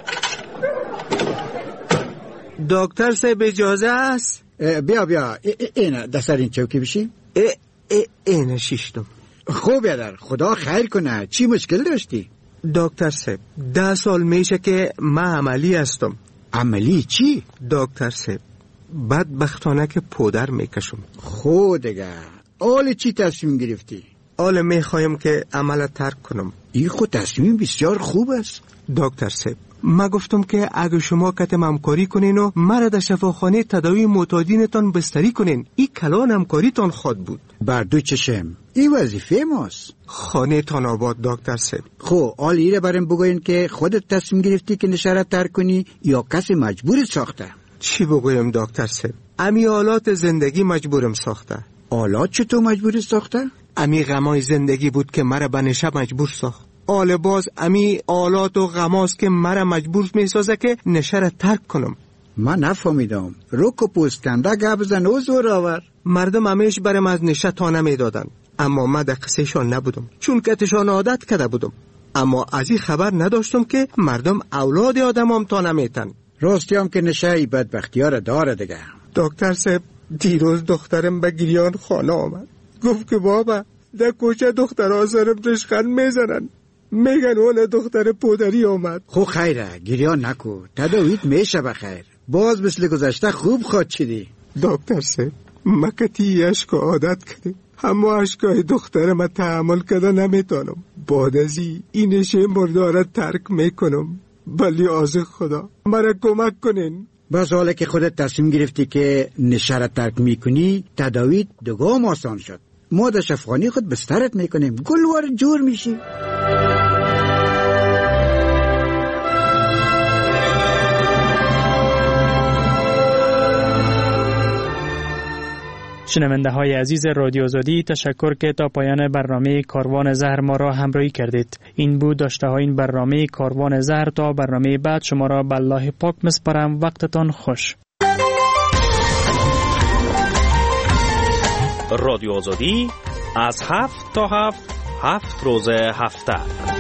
دکتر صاحب اجازه است؟ بیا بیا اینه دستر این چوکی بشی. اینه شیشتم. خوب یادر، خدا خیر کنه. چی مشکل داشتی؟ دکتر صاحب ده سال میشه که من عملی هستم. عملی چی؟ دکتر صاحب بدبختانه که پودر میکشم. خود دیگه آل چی تصمیم گرفتی؟ آل میخوایم که عمل ترک کنم. این خود تصمیم بسیار خوب است. دکتر صاحب ما گفتم که اگه شما کتم همکاری کنین و مرا در شفاخانه تداوی معتادینتان بستری کنین، این کلان همکاریتان خواد بود. بر دو چشم، این وظیفه ماست. خانه تان آباد دکتر صاحب. خب حال ایره برام بگوین که خودت تصمیم گرفتی که نشره ترک کنی یا کسی مجبورت ساخته؟ چی بگویم دکتر صاحب؟ امی آلات زندگی مجبورم ساخته. آلات چطور مجبورت ساخته؟ امی غمای زندگی بود که مرا به نشه مجبور ساخت. آل باز امی آلات و غماست که مرا مجبور میسازه که نشه را ترک کنم. من نفهمیدم. روک و پوستکنده گپ بزن و زور آور. مردم همیش برم از نشه تا نمیدادن، اما من در قصهشان نبودم چون کتشان عادت کرده بودم. اما از این خبر نداشتم که مردم اولاد آدم هم تا نمیتن. راستی هم که نشه ای بدبختی ها را داره دیگه. دکتر صاحب دیروز دخترم به گریان خانه آمد، گفت که بابا در کوچه دختر آزارم رشخند میزنن، میگن اون دختر پدری آمد. خو خیره گریان نکو، تداویت میشه بخیر. باز مثل گذشته خوب خود شدی. دکتر صاحب مکتی اشک عادت کرده، اما اشکای دخترم تحمل کرده نمیتونم. بعد از این نشه مرداره ترک میکنم. ولی از خدا مرا کمک کنین. بس حالا که خودت تصمیم گرفتی که نشه را ترک میکنی، تداویت دگام آسان شد. ما در شفاخانه خود بسترت میکنیم، گلوار جور میشی. شنونده های عزیز رادیو آزادی، تشکر که تا پایان برنامه کاروان زهر ما را همراهی کردید. این بود داشته های این برنامه کاروان زهر. تا برنامه بعد شما را به الله پاک مسپارم. وقتتان خوش. رادیو آزادی از هفت تا هفت هفت روز هفته